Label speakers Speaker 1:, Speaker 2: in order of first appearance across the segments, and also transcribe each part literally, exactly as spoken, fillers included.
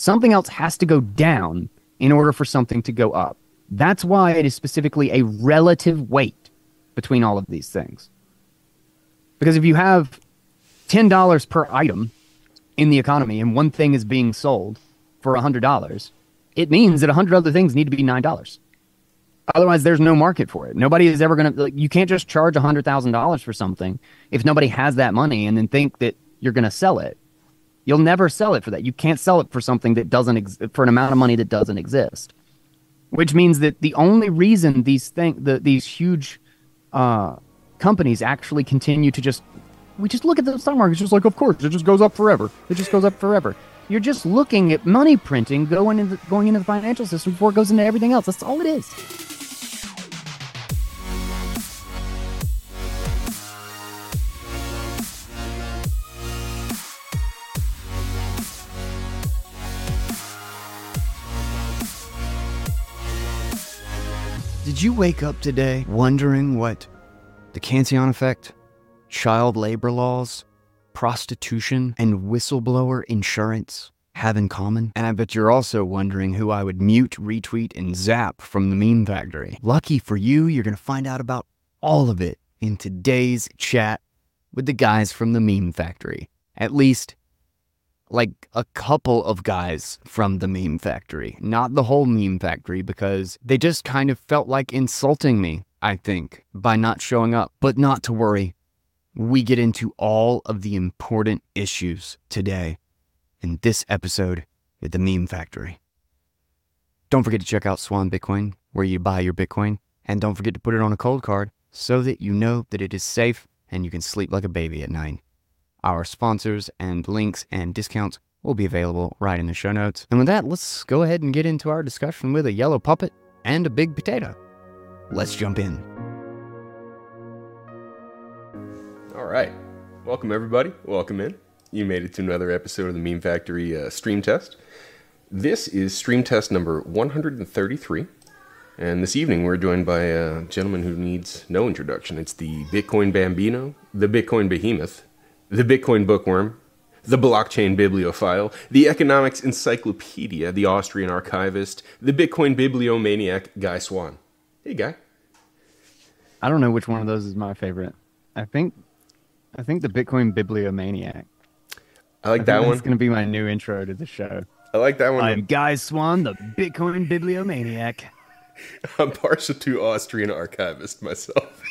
Speaker 1: Something else has to go down in order for something to go up. That's why it is specifically a relative weight between all of these things. Because if you have ten dollars per item in the economy and one thing is being sold for one hundred dollars, it means that one hundred other things need to be nine dollars. Otherwise, there's no market for it. Nobody is ever going to... Like, you can't just charge one hundred thousand dollars for something if nobody has that money and then think that you're going to sell it. You'll never sell it for that. You can't sell it for something that doesn't... Ex- for an amount of money that doesn't exist. Which means that the only reason these thing, the, these huge uh, companies actually continue to just... We just look at the stock market. It's just like, of course, it just goes up forever. It just goes up forever. You're just looking at money printing going into, going into the financial system before it goes into everything else. That's all it is. Did you wake up today wondering what the Cantillon effect, child labor laws, prostitution, and whistleblower insurance have in common? And I bet you're also wondering who I would mute, retweet, and zap from the meme factory. Lucky for you, you're going to find out about all of it in today's chat with the guys from the meme factory. At least, like, a couple of guys from the meme factory. Not the whole meme factory, because they just kind of felt like insulting me, I think, by not showing up. But not to worry. We get into all of the important issues today in this episode at the Meme Factory. Don't forget to check out Swan Bitcoin, where you buy your Bitcoin. And don't forget to put it on a cold card so that you know that it is safe and you can sleep like a baby at night. Our sponsors and links and discounts will be available right in the show notes. And with that, let's go ahead and get into our discussion with a yellow puppet and a big potato. Let's jump in.
Speaker 2: All right. Welcome, everybody. Welcome in. You made it to another episode of the Meme Factory uh, stream test. This is stream test number one hundred thirty-three. And this evening, we're joined by a gentleman who needs no introduction. It's the Bitcoin Bambino, the Bitcoin Behemoth, the Bitcoin Bookworm, the Blockchain Bibliophile, the Economics Encyclopedia, the Austrian Archivist, the Bitcoin Bibliomaniac, Guy Swan. Hey, Guy.
Speaker 1: I don't know which one of those is my favorite. I think I think the Bitcoin Bibliomaniac.
Speaker 2: I like
Speaker 1: I
Speaker 2: that
Speaker 1: think
Speaker 2: one.
Speaker 1: That's going to be my new intro to the show.
Speaker 2: I like that one.
Speaker 1: I'm Guy Swan, the Bitcoin Bibliomaniac.
Speaker 2: I'm partial to Austrian Archivist myself.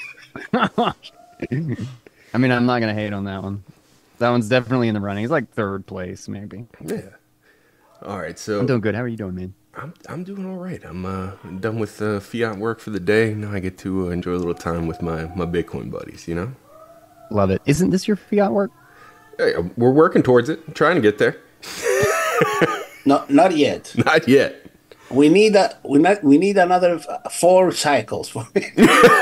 Speaker 1: I mean, I'm not going to hate on that one. That one's definitely in the running. It's like third place, maybe.
Speaker 2: Yeah. All right, so...
Speaker 1: I'm doing good. How are you doing, man?
Speaker 2: I'm I'm doing all right. I'm uh, done with uh, fiat work for the day. Now I get to uh, enjoy a little time with my, my Bitcoin buddies, you know?
Speaker 1: Love it. Isn't this your fiat work?
Speaker 2: Hey, we're working towards it. I'm trying to get there.
Speaker 3: Not not yet.
Speaker 2: Not yet.
Speaker 3: We need a we not we need another f- four cycles for it.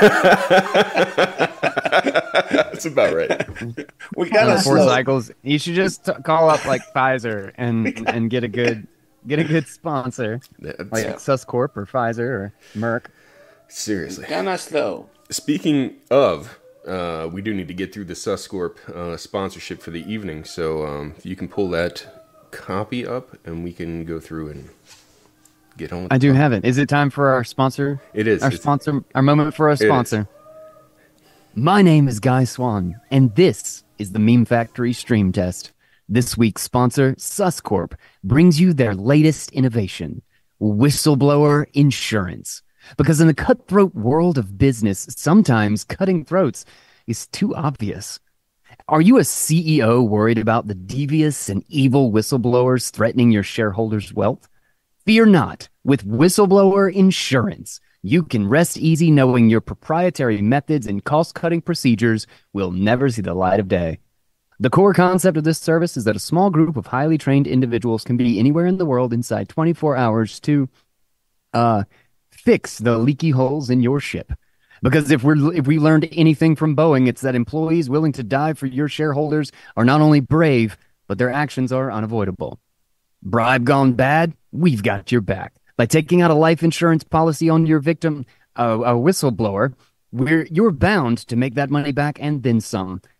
Speaker 2: That's about right.
Speaker 3: We kind of
Speaker 1: four
Speaker 3: slow.
Speaker 1: cycles. You should just t- call up like Pfizer and and get a good get a good sponsor,
Speaker 2: That's,
Speaker 1: like Suscorp or Pfizer or Merck.
Speaker 2: Seriously.
Speaker 3: Kind of slow.
Speaker 2: Speaking of, uh, we do need to get through the Suscorp uh, sponsorship for the evening. So um, if you can pull that copy up, and we can go through and get on with
Speaker 1: I
Speaker 2: the
Speaker 1: do
Speaker 2: fun.
Speaker 1: have it. Is it time for our sponsor?
Speaker 2: It is.
Speaker 1: Our
Speaker 2: It's-
Speaker 1: sponsor. Our moment for our
Speaker 2: is.
Speaker 1: sponsor. My name is Guy Swan, and this is the Meme Factory Stream Test. This week's sponsor, Suscorp, brings you their latest innovation, whistleblower insurance. Because in the cutthroat world of business, sometimes cutting throats is too obvious. Are you a C E O worried about the devious and evil whistleblowers threatening your shareholders' wealth? Fear not. With whistleblower insurance, you can rest easy knowing your proprietary methods and cost-cutting procedures will never see the light of day. The core concept of this service is that a small group of highly trained individuals can be anywhere in the world inside twenty-four hours to uh, fix the leaky holes in your ship. Because if we're if we learned anything from Boeing, it's that employees willing to die for your shareholders are not only brave, but their actions are unavoidable. Bribe gone bad? We've got your back. By taking out a life insurance policy on your victim, uh, a whistleblower, we're you're bound to make that money back and then some.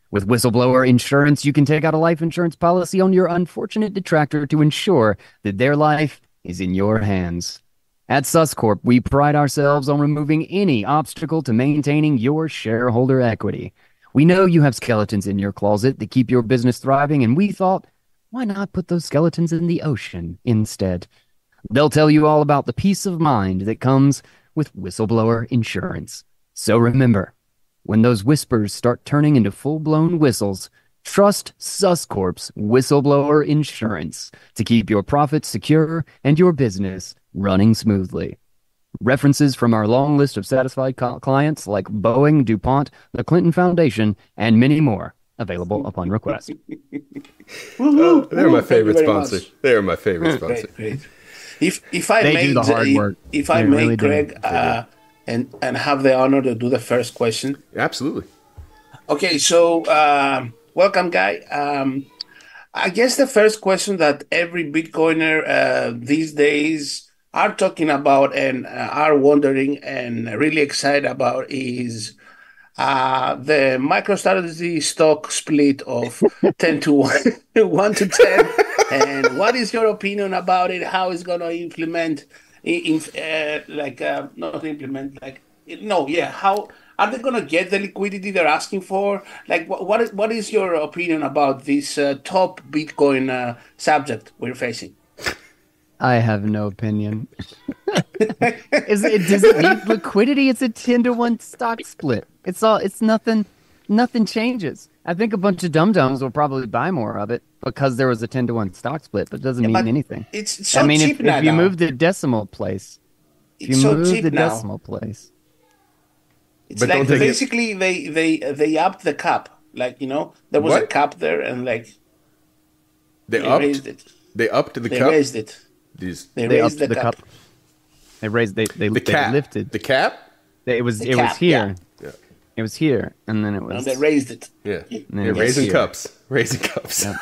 Speaker 1: With Whistleblower Insurance, you can take out a life insurance policy on your unfortunate detractor to ensure that their life is in your hands. At Suscorp, we pride ourselves on removing any obstacle to maintaining your shareholder equity. We know you have skeletons in your closet that keep your business thriving, and we thought, why not put those skeletons in the ocean instead? They'll tell you all about the peace of mind that comes with Whistleblower Insurance. So remember, when those whispers start turning into full-blown whistles, trust Suscorp's Whistleblower Insurance to keep your profits secure and your business running smoothly. References from our long list of satisfied co- clients like Boeing, DuPont, the Clinton Foundation, and many more, available upon request.
Speaker 2: Oh, they're my favorite
Speaker 3: very
Speaker 2: sponsor.
Speaker 3: much.
Speaker 2: They're my favorite sponsor.
Speaker 3: Great, great. If if I
Speaker 1: They
Speaker 3: may,
Speaker 1: do the hard
Speaker 3: if,
Speaker 1: work.
Speaker 3: if I
Speaker 1: They
Speaker 3: may,
Speaker 1: really do.
Speaker 3: Greg, uh, and and have the honor to do the first question.
Speaker 2: Absolutely.
Speaker 3: Okay, so um, welcome, Guy. Um, I guess the first question that every Bitcoiner uh, these days are talking about and uh, are wondering and really excited about is uh, the MicroStrategy stock split of ten to one, one to ten. And what is your opinion about it? How it's going to implement, in, uh, like, uh, not implement, like, no, yeah, how are they going to get the liquidity they're asking for? Like, what what is, what is your opinion about this uh, top Bitcoin uh, subject we're facing?
Speaker 1: I have no opinion. Is it, does it need liquidity? It's a ten to one stock split. It's all, it's nothing, nothing changes. I think a bunch of dum-dums will probably buy more of it because there was a ten to one stock split, but it doesn't
Speaker 3: Yeah,
Speaker 1: mean
Speaker 3: but
Speaker 1: anything.
Speaker 3: It's, it's so
Speaker 1: I mean,
Speaker 3: cheap
Speaker 1: if,
Speaker 3: now.
Speaker 1: if you move the decimal place, if
Speaker 3: It's
Speaker 1: you
Speaker 3: so
Speaker 1: move
Speaker 3: cheap
Speaker 1: the
Speaker 3: now.
Speaker 1: decimal place,
Speaker 3: It's
Speaker 2: But
Speaker 3: like
Speaker 2: don't they get-
Speaker 3: basically they they they upped the cap. Like, you know, there was a
Speaker 2: What?
Speaker 3: cap there, and like
Speaker 2: They,
Speaker 3: they
Speaker 2: upped.
Speaker 3: raised it.
Speaker 2: They upped the
Speaker 3: They
Speaker 2: cup.
Speaker 3: raised it.
Speaker 2: These
Speaker 3: They,
Speaker 1: they
Speaker 3: raised
Speaker 1: upped
Speaker 3: the,
Speaker 1: the
Speaker 3: cap.
Speaker 1: cup. They raised, they they,
Speaker 2: the
Speaker 1: they
Speaker 2: cap.
Speaker 1: lifted.
Speaker 2: The cap.
Speaker 1: They- it was
Speaker 3: The
Speaker 1: it
Speaker 3: cap,
Speaker 1: was here.
Speaker 2: Yeah.
Speaker 1: It was here, and then it was.
Speaker 3: And they raised it.
Speaker 2: Yeah.
Speaker 1: then
Speaker 2: Yeah.
Speaker 1: it was
Speaker 2: Raising
Speaker 1: here.
Speaker 2: cups. Raising cups.
Speaker 1: Yep.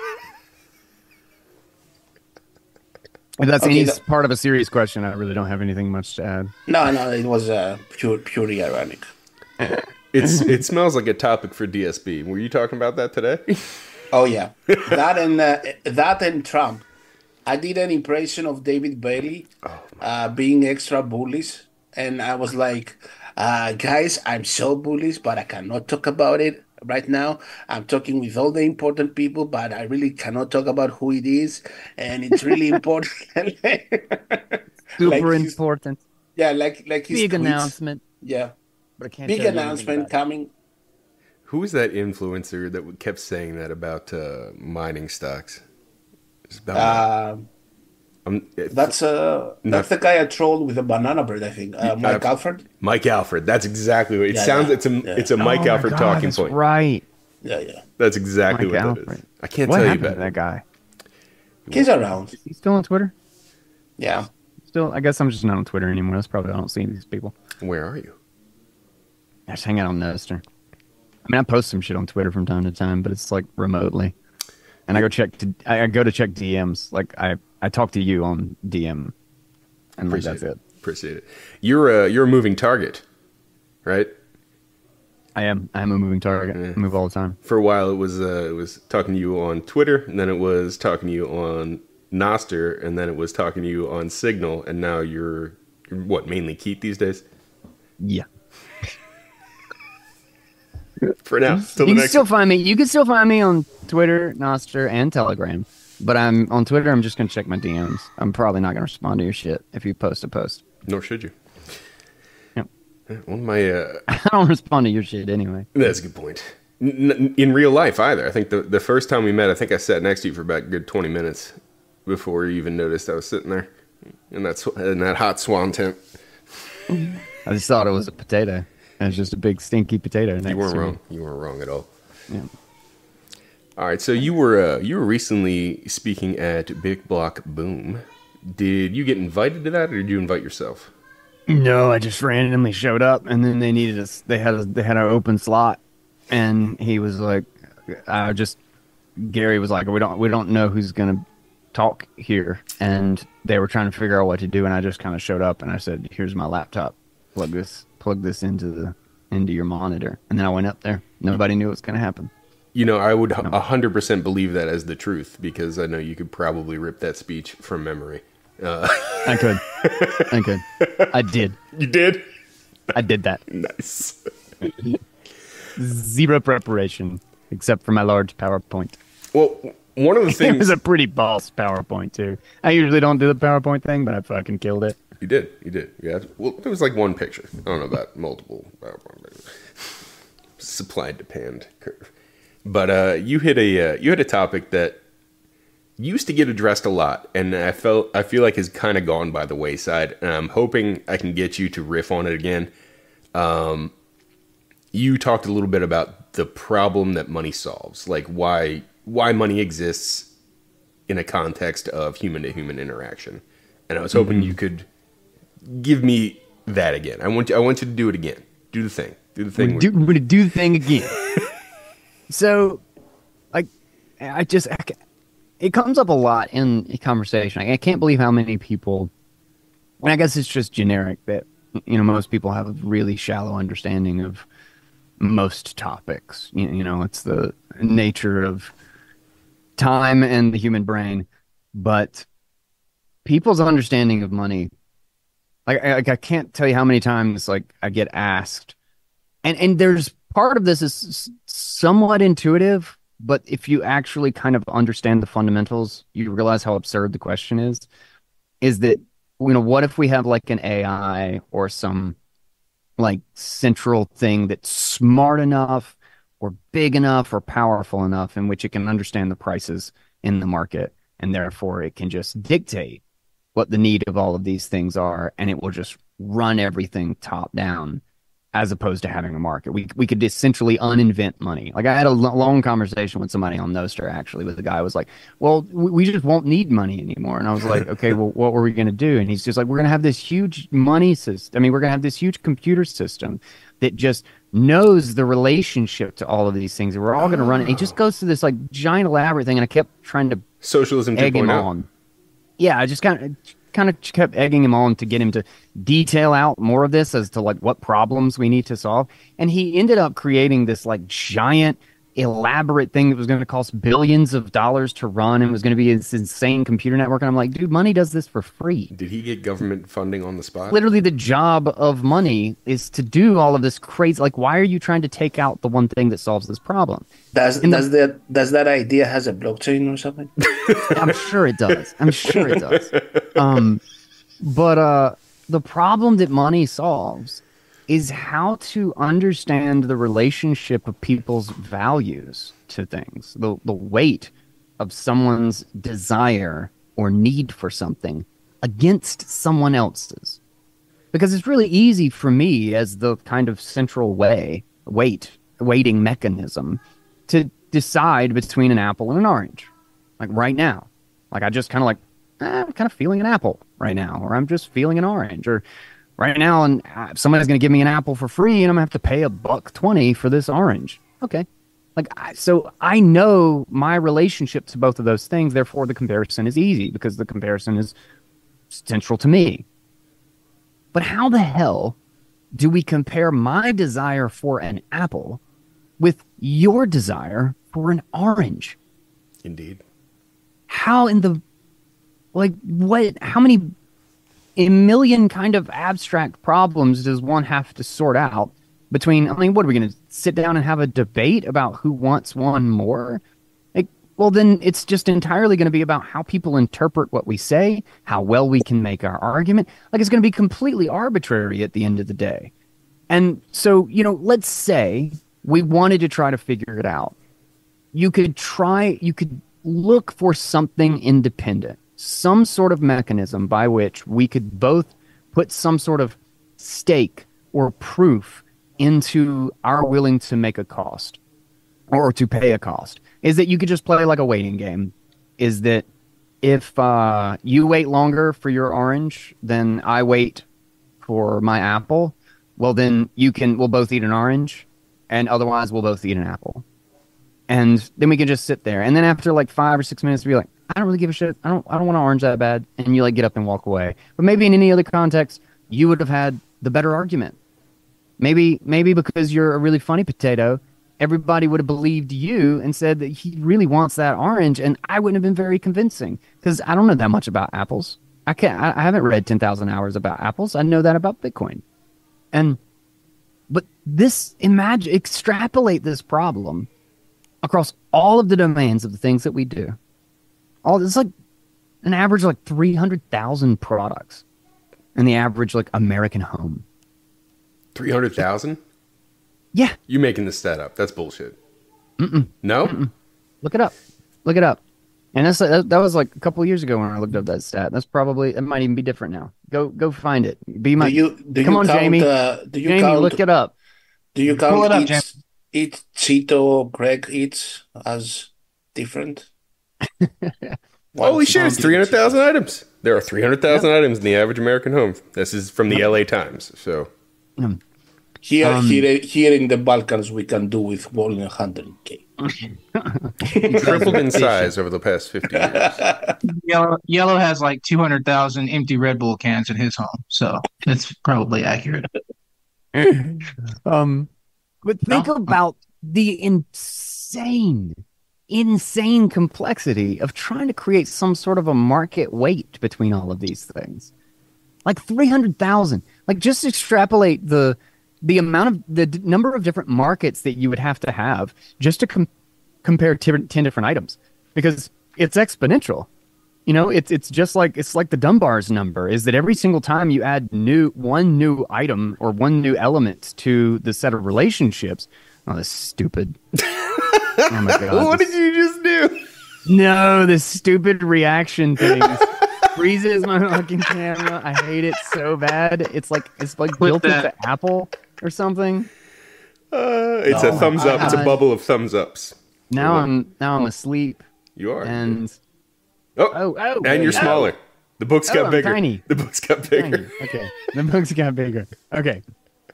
Speaker 1: If that's
Speaker 3: Okay,
Speaker 1: any
Speaker 3: that-
Speaker 1: part of a serious question, I really don't have anything much to add.
Speaker 3: No, no, it was uh, pure purely ironic.
Speaker 2: It's it smells like a topic for D S B. Were you talking about that today?
Speaker 3: Oh yeah, that and uh, that and Trump. I did an impression of David Bailey uh, being extra bullish, and I was like, uh, "Guys, I'm so bullish, but I cannot talk about it right now. I'm talking with all the important people, but I really cannot talk about who it is, and it's really important."
Speaker 1: Super
Speaker 3: Like he's-
Speaker 1: important.
Speaker 3: Yeah, like like his
Speaker 1: Big
Speaker 3: tweets.
Speaker 1: announcement.
Speaker 3: Yeah,
Speaker 1: But I can't
Speaker 3: big
Speaker 1: tell you anything
Speaker 3: announcement
Speaker 1: about it.
Speaker 3: coming.
Speaker 2: Who was that influencer that kept saying that about uh, mining stocks? It's about-
Speaker 3: Uh,
Speaker 2: um, it-
Speaker 3: that's uh, that's the guy I trolled with a banana bird. I think uh, Mike
Speaker 2: abs-
Speaker 3: Alfred.
Speaker 2: Mike Alfred. That's exactly what it
Speaker 3: Yeah,
Speaker 2: sounds.
Speaker 3: yeah,
Speaker 2: It's a
Speaker 3: yeah.
Speaker 2: it's a Mike
Speaker 1: Oh my
Speaker 2: Alfred
Speaker 1: God,
Speaker 2: talking
Speaker 1: that's
Speaker 2: point.
Speaker 1: Right.
Speaker 3: Yeah, yeah.
Speaker 2: That's exactly
Speaker 1: Mike
Speaker 2: what
Speaker 1: Alfred.
Speaker 2: that is. I can't
Speaker 1: What
Speaker 2: tell you
Speaker 1: happened
Speaker 2: about
Speaker 1: to that guy?
Speaker 3: He's around.
Speaker 1: He's still on Twitter?
Speaker 3: Yeah.
Speaker 1: Still, I guess I'm just not on Twitter anymore. That's probably why I don't see these people.
Speaker 2: Where are you?
Speaker 1: I just hang out on Nostr. I mean, I post some shit on Twitter from time to time, but it's like remotely. And I go check to, I I go to check D Ms. Like I, I talk to you on D M, and like
Speaker 2: Appreciate
Speaker 1: that's
Speaker 2: it.
Speaker 1: it.
Speaker 2: Appreciate it. You're a you're a moving target, right?
Speaker 1: I am, I am a moving target.
Speaker 2: Yeah.
Speaker 1: I move all the time.
Speaker 2: For a while, it was uh, it was talking to you on Twitter, and then it was talking to you on Nostr, and then it was talking to you on Signal, and now you're, you're what, mainly Keat these days?
Speaker 1: Yeah.
Speaker 2: For now, till the
Speaker 1: You can
Speaker 2: next.
Speaker 1: still find me. You can still find me on Twitter, Nostr, and Telegram. But I'm on Twitter. I'm just gonna check my D Ms. I'm probably not gonna respond to your shit if you post a post.
Speaker 2: Nor should you.
Speaker 1: Yep.
Speaker 2: One of my uh,
Speaker 1: I don't respond to your shit anyway.
Speaker 2: that's a good point. N- n- in real life, either. I think the the first time we met, I think I sat next to you for about a good twenty minutes before you even noticed I was sitting there in that sw- in that hot swan tent.
Speaker 1: I just thought it was a potato. And it's just a big stinky potato.
Speaker 2: You
Speaker 1: next
Speaker 2: weren't
Speaker 1: to me.
Speaker 2: wrong. You weren't wrong at all.
Speaker 1: Yeah.
Speaker 2: All right, so you were uh, you were recently speaking at Big Block Boom. Did you get invited to that, or did you invite yourself?
Speaker 1: No, I just randomly showed up, and then they needed us. They had a they had an open slot, and he was like, "I just." Gary was like, "We don't we don't know who's gonna talk here," and they were trying to figure out what to do, and I just kind of showed up, and I said, "Here's my laptop. Plug this plug this into the into your monitor. And then I went up there. Nobody knew what was going to happen.
Speaker 2: You know, I would
Speaker 1: No.
Speaker 2: one hundred percent believe that as the truth, because I know you could probably rip that speech from memory. Uh.
Speaker 1: I could. I could. I did.
Speaker 2: You did?
Speaker 1: I did that.
Speaker 2: Nice.
Speaker 1: Zero preparation, except for my large PowerPoint.
Speaker 2: Well, one of the things...
Speaker 1: It was a pretty boss PowerPoint, too. I usually don't do the PowerPoint thing, but I fucking killed it.
Speaker 2: You did. You did. Yeah. Well, there was like one picture. I don't know about multiple PowerPoint. Supply and demand curve. But uh, you hit a uh, you hit a topic that used to get addressed a lot, and I felt I feel like has kind of gone by the wayside. And I'm hoping I can get you to riff on it again. Um, you talked a little bit about the problem that money solves, like why why money exists in a context of human to human interaction. And I was hoping mm-hmm. you could give me that again. I want you, I want you to do it again. Do the thing. Do the thing.
Speaker 1: We're, do, we're gonna do the thing again. So, like, I just, I, it comes up a lot in conversation. I, I can't believe how many people, and I guess it's just generic that, you know, most people have a really shallow understanding of most topics. You, you know, it's the nature of time and the human brain. But people's understanding of money, like, I, I can't tell you how many times, like, I get asked, and, and there's, part of this is somewhat intuitive, but if you actually kind of understand the fundamentals, you realize how absurd the question is. Is that, you know, what if we have like an A I or some like central thing that's smart enough or big enough or powerful enough in which it can understand the prices in the market, and therefore it can just dictate what the need of all of these things are, and it will just run everything top down, as opposed to having a market. We we could essentially uninvent money. Like I had a l- long conversation with somebody on Nostr, actually, with the guy who was like, well, we, we just won't need money anymore. And I was like, okay, well, what were we going to do? And he's just like, we're going to have this huge money system. I mean, we're going to have this huge computer system that just knows the relationship to all of these things. And we're all going to run it. He just goes through this like giant elaborate thing. And I kept trying to
Speaker 2: Socialism
Speaker 1: egg him
Speaker 2: two point oh.
Speaker 1: on. Yeah, I just kind of... kind of kept egging him on to get him to detail out more of this as to like what problems we need to solve. And he ended up creating this like giant elaborate thing that was going to cost billions of dollars to run and was going to be this insane computer network. And I'm like, dude, money does this for free.
Speaker 2: Did he get government funding on the spot?
Speaker 1: Literally the job of money is to do all of this crazy, like, why are you trying to take out the one thing that solves this problem?
Speaker 3: Does
Speaker 1: And
Speaker 3: does
Speaker 1: the-
Speaker 3: that does that idea has a blockchain or something?
Speaker 1: I'm sure it does. I'm sure it does. Um, but uh, the problem that money solves is how to understand the relationship of people's values to things, the the weight of someone's desire or need for something against someone else's. Because it's really easy for me as the kind of central way, weight, weighting mechanism to decide between an apple and an orange. Like right now. Like I just kind of like, eh, I'm kind of feeling an apple right now, or I'm just feeling an orange, or right now, and uh, somebody's going to give me an apple for free, and I'm going to have to pay a buck twenty for this orange. Okay. Like, I, so I know my relationship to both of those things, therefore the comparison is easy, because the comparison is central to me. But how the hell do we compare my desire for an apple with your desire for an orange?
Speaker 2: Indeed.
Speaker 1: How in the, like, what, how many, a million kind of abstract problems does one have to sort out between, I mean, what are we going to sit down and have a debate about who wants one more? Like, well, then it's just entirely going to be about how people interpret what we say, how well we can make our argument. Like, it's going to be completely arbitrary at the end of the day. And so, you know, let's say we wanted to try to figure it out. You could try, you could look for something independent, some sort of mechanism by which we could both put some sort of stake or proof into our willing to make a cost or to pay a cost. Is that you could just play like a waiting game. Is that if uh, you wait longer for your orange than I wait for my apple, well then you can, we'll both eat an orange, and otherwise we'll both eat an apple. And then we can just sit there. And then after like five or six minutes, be like, I don't really give a shit. I don't I don't want an orange that bad. And you like get up and walk away. But maybe in any other context, you would have had the better argument. Maybe maybe because you're a really funny potato, everybody would have believed you and said that he really wants that orange, and I wouldn't have been very convincing because I don't know that much about apples. I can't. I, I haven't read ten thousand hours about apples. I know that about Bitcoin, and but this imagine extrapolate this problem across all of the domains of the things that we do. All it's like an average of like three hundred thousand products in the average like American home.
Speaker 2: three hundred thousand?
Speaker 1: Yeah.
Speaker 2: You making this stat up. That's bullshit.
Speaker 1: Mm-mm.
Speaker 2: No?
Speaker 1: Mm-mm. Look it up. Look it up. And that's that, that was like a couple of years ago when I looked up that stat. That's probably it might even be different now. Go go find it. Be my
Speaker 3: Do you do
Speaker 1: Come
Speaker 3: you
Speaker 1: on,
Speaker 3: count?
Speaker 1: Jamie.
Speaker 3: Uh, do you
Speaker 1: Jamie,
Speaker 3: count?
Speaker 1: look it up.
Speaker 3: Do you
Speaker 4: Pull it
Speaker 3: count
Speaker 4: up,
Speaker 3: each
Speaker 4: Jim.
Speaker 3: each Cheeto Greg eats as different?
Speaker 2: Holy shit, it's
Speaker 3: Um,
Speaker 2: three hundred thousand items. There are three hundred thousand items in the average American home. This is from the L A Times. So
Speaker 3: Here,
Speaker 1: Um,
Speaker 3: here, here in the Balkans, we can do with one hundred k.
Speaker 2: tripled in size over the past fifty years.
Speaker 4: Yellow, Yellow has like two hundred thousand empty Red Bull cans in his home, so it's probably accurate.
Speaker 1: Um, but think
Speaker 4: No.
Speaker 1: about the insane, insane complexity of trying to create some sort of a market weight between all of these things. Like three hundred thousand. Like just extrapolate the the amount of the d- number of different markets that you would have to have just to com- compare t- ten different items, because it's exponential. You know, it's it's just like it's like the Dunbar's number is that every single time you add new one new item or one new element to the set of relationships. Oh, that's stupid. Oh my god.
Speaker 2: What
Speaker 1: this-
Speaker 2: did you just do?
Speaker 1: No, this stupid reaction thing freezes my fucking camera. I hate it so bad. It's like it's like
Speaker 4: Clip
Speaker 1: built into
Speaker 4: that.
Speaker 1: Apple or something.
Speaker 2: Uh, it's a
Speaker 1: No,
Speaker 2: thumbs up. It's a
Speaker 1: I-
Speaker 2: bubble of thumbs ups.
Speaker 1: Now I'm now I'm asleep
Speaker 2: You are.
Speaker 1: and
Speaker 2: oh,
Speaker 1: oh oh
Speaker 2: and you're
Speaker 1: oh.
Speaker 2: smaller. The books
Speaker 1: Oh,
Speaker 2: got
Speaker 1: I'm
Speaker 2: bigger.
Speaker 1: tiny.
Speaker 2: The books got bigger.
Speaker 1: Tiny. Okay, the books got bigger. Okay,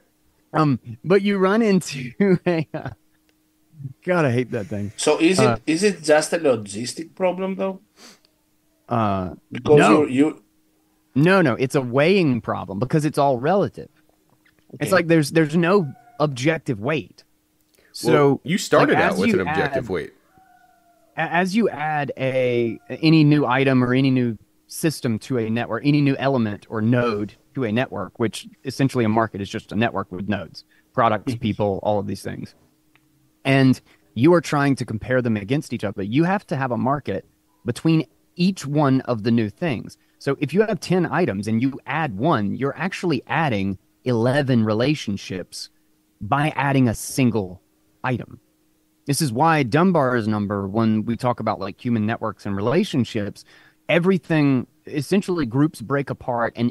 Speaker 1: um, but you run into a. Uh, God, I hate that thing.
Speaker 3: So is it
Speaker 1: Uh,
Speaker 3: is it just a logistic problem though?
Speaker 1: Uh,
Speaker 3: Because
Speaker 1: No.
Speaker 3: you you
Speaker 1: no, no, it's a weighing problem because it's all relative. It's
Speaker 3: Okay.
Speaker 1: like there's there's no objective weight. So
Speaker 2: Well, you started
Speaker 1: like,
Speaker 2: out
Speaker 1: as
Speaker 2: with
Speaker 1: you
Speaker 2: an objective
Speaker 1: add-
Speaker 2: weight.
Speaker 1: a- as you add a any new item or any new system to a network, any new element or node to a network, which essentially a market is just a network with nodes, products, people, all of these things. And you are trying to compare them against each other. You have to have a market between each one of the new things. So if you have ten items and you add one, you're actually adding eleven relationships by adding a single item. This is why Dunbar's number, when we talk about like human networks and relationships, everything essentially groups break apart and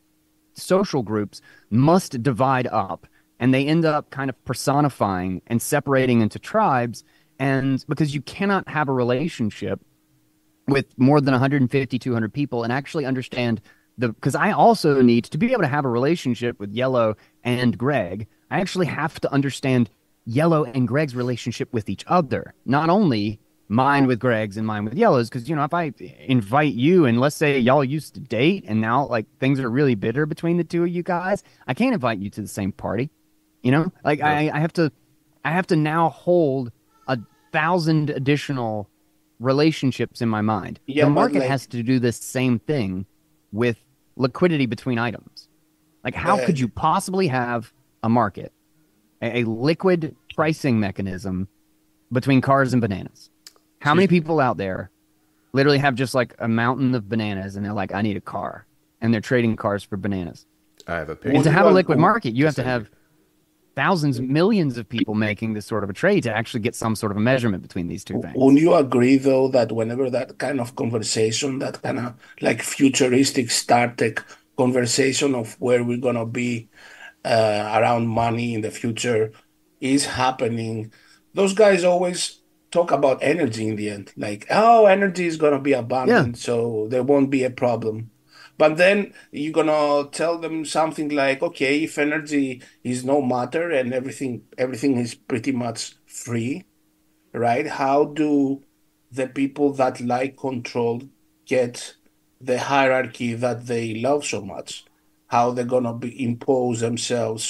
Speaker 1: social groups must divide up, and they end up kind of personifying and separating into tribes. And because you cannot have a relationship with more than one hundred fifty, two hundred people and actually understand the, because I also need to be able to have a relationship with Yellow and Greg. I actually have to understand Yellow and Greg's relationship with each other, not only mine with Greg's and mine with Yellow's. Because, you know, if I invite you and let's say y'all used to date and now like things are really bitter between the two of you guys, I can't invite you to the same party. You know, like I, I have to, I have to now hold a thousand additional relationships in my mind.
Speaker 3: Yeah,
Speaker 1: the
Speaker 3: but,
Speaker 1: market
Speaker 3: like-
Speaker 1: has to do the same thing with liquidity between items. Like, how
Speaker 3: Uh,
Speaker 1: could you possibly have a market, a, a liquid pricing mechanism between cars and bananas? How many people out there literally have just like a mountain of bananas and they're like, I need a car, and they're trading cars for bananas?
Speaker 2: I have a
Speaker 1: And
Speaker 2: picture.
Speaker 1: to have a
Speaker 3: Well,
Speaker 1: liquid
Speaker 3: well,
Speaker 1: market, you have to
Speaker 2: just
Speaker 1: have thousands, millions of people making this sort of a trade to actually get some sort of a measurement between these two things.
Speaker 3: Wouldn't you agree, though, that whenever that kind of conversation, that kind of like futuristic Star Trek conversation of where we're gonna be uh, around money in the future is happening, those guys always talk about energy in the end. Like, oh, energy is gonna be abundant, so there won't be a problem. But then you're gonna tell them something like, okay, if energy is no matter and everything everything is pretty much free, right? How do the people that like control get the hierarchy that they love so much? How they're gonna be impose themselves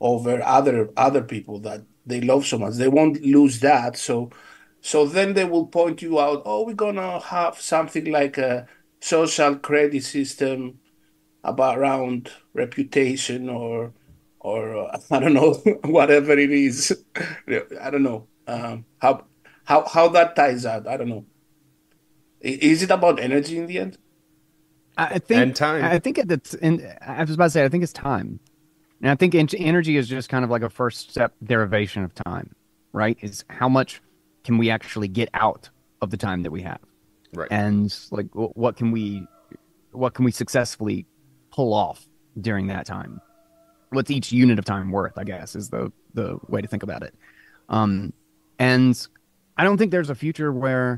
Speaker 3: over other other people that they love so much. They won't lose that. So so then they will point you out, oh, we're gonna have something like a social credit system about around reputation or or uh, I don't know whatever it is. I don't know um, how how how that ties out. I don't know. I- Is it about energy in the end?
Speaker 1: I
Speaker 2: And
Speaker 1: think
Speaker 2: time.
Speaker 1: I think it's and I was about to say I think it's time, and I think en- energy is just kind of like a first step derivation of time, right? Is how much can we actually get out of the time that we have,
Speaker 2: Right.
Speaker 1: and like wh- what can we what can we successfully pull off during that time? What's each unit of time worth? I guess is the the way to think about it. Um, and I don't think there's a future where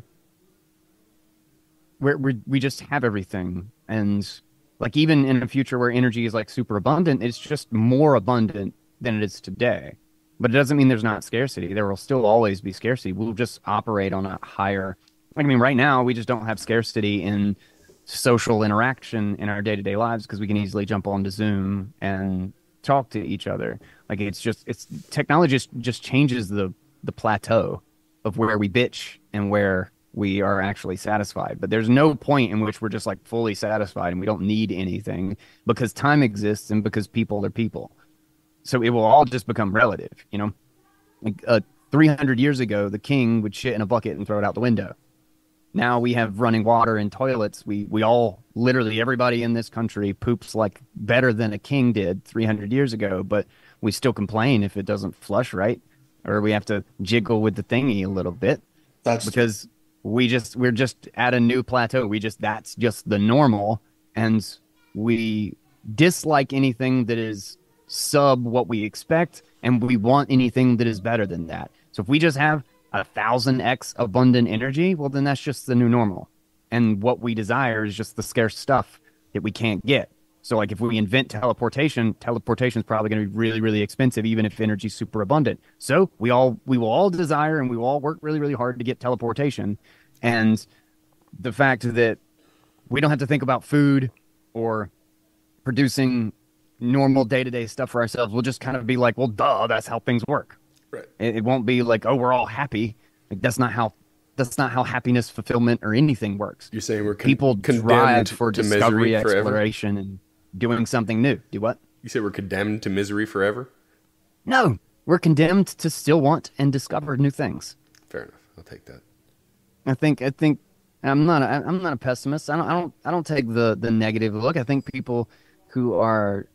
Speaker 1: where we we just have everything, and like even in a future where energy is like super abundant, it's just more abundant than it is today. But it doesn't mean there's not scarcity. There will still always be scarcity. We'll just operate on a higher. I mean, right now we just don't have scarcity in social interaction in our day-to-day lives because we can easily jump onto Zoom and talk to each other. Like it's just it's technology just, just changes the the plateau of where we bitch and where we are actually satisfied. But there's no point in which we're just like fully satisfied and we don't need anything because time exists and because people are people. So it will all just become relative, you know? Like uh, three hundred years ago, the king would shit in a bucket and throw it out the window. Now we have running water and toilets. We we all, literally everybody in this country poops like better than a king did three hundred years ago, but we still complain if it doesn't flush right, or we have to jiggle with the thingy a little bit
Speaker 3: That's
Speaker 1: because we just we're just at a new plateau. We just that's just the normal, and we dislike anything that is sub what we expect, and we want anything that is better than that. So if we just have a thousand x abundant energy, well, then that's just the new normal. And what we desire is just the scarce stuff that we can't get. So like if we invent teleportation, teleportation is probably going to be really, really expensive, even if energy is super abundant. So we all we will all desire and we will all work really, really hard to get teleportation. And the fact that we don't have to think about food or producing normal day-to-day stuff for ourselves, we'll just kind of be like, well, duh, that's how things work.
Speaker 2: Right.
Speaker 1: It, it won't be like, oh, we're all happy. Like that's not how that's not how happiness, fulfillment, or anything works.
Speaker 2: You're saying we're con-
Speaker 1: People drive
Speaker 2: condemned
Speaker 1: for
Speaker 2: to
Speaker 1: discovery,
Speaker 2: misery forever?
Speaker 1: exploration, and doing something new. Do what?
Speaker 2: You say we're condemned to misery forever?
Speaker 1: No, we're condemned to still want and discover new things.
Speaker 2: Fair enough. I'll take that.
Speaker 1: I think. I think. I'm not. A, I'm not a pessimist. I don't. I don't. I don't take the the negative look. I think people who are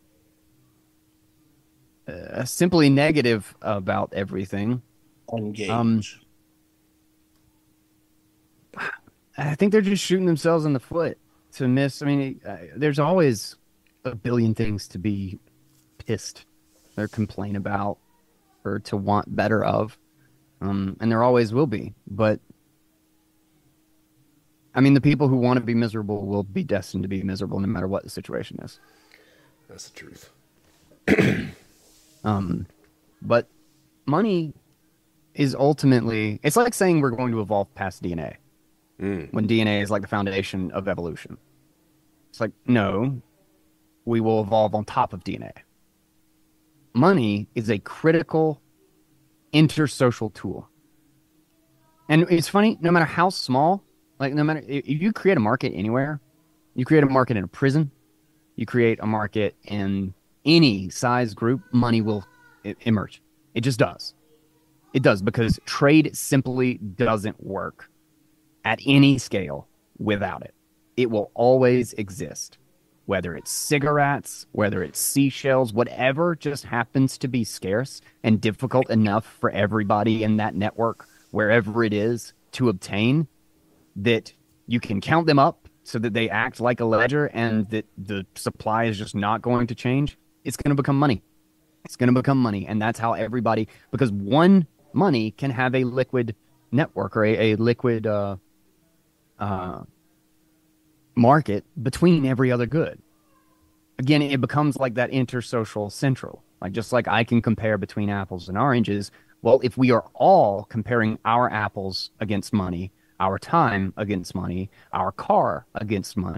Speaker 1: uh, simply negative about everything.
Speaker 3: engaged.
Speaker 1: Um, I think they're just shooting themselves in the foot to miss. I mean, uh, there's always a billion things to be pissed or complain about or to want better of. Um, and there always will be. But, I mean, the people who want to be miserable will be destined to be miserable no matter what the situation is.
Speaker 2: That's the truth.
Speaker 1: Um, but money is ultimately, it's like saying we're going to evolve past D N A.
Speaker 2: Mm.
Speaker 1: When D N A is like the foundation of evolution. It's like, no, we will evolve on top of D N A. Money is a critical intersocial tool. And it's funny, no matter how small, like no matter, if you create a market anywhere, you create a market in a prison, you create a market in any size group, money will e- emerge. It just does. It does because trade simply doesn't work at any scale without it. It will always exist. Whether it's cigarettes, whether it's seashells, whatever just happens to be scarce and difficult enough for everybody in that network, wherever it is, to obtain, that you can count them up so that they act like a ledger and that the supply is just not going to change, it's going to become money. It's going to become money. And that's how everybody, because one money can have a liquid network or a, a liquid uh, uh, market between every other good. Again, it becomes like that intersocial central. Like just like I can compare between apples and oranges. Well, if we are all comparing our apples against money, our time against money, our car against money,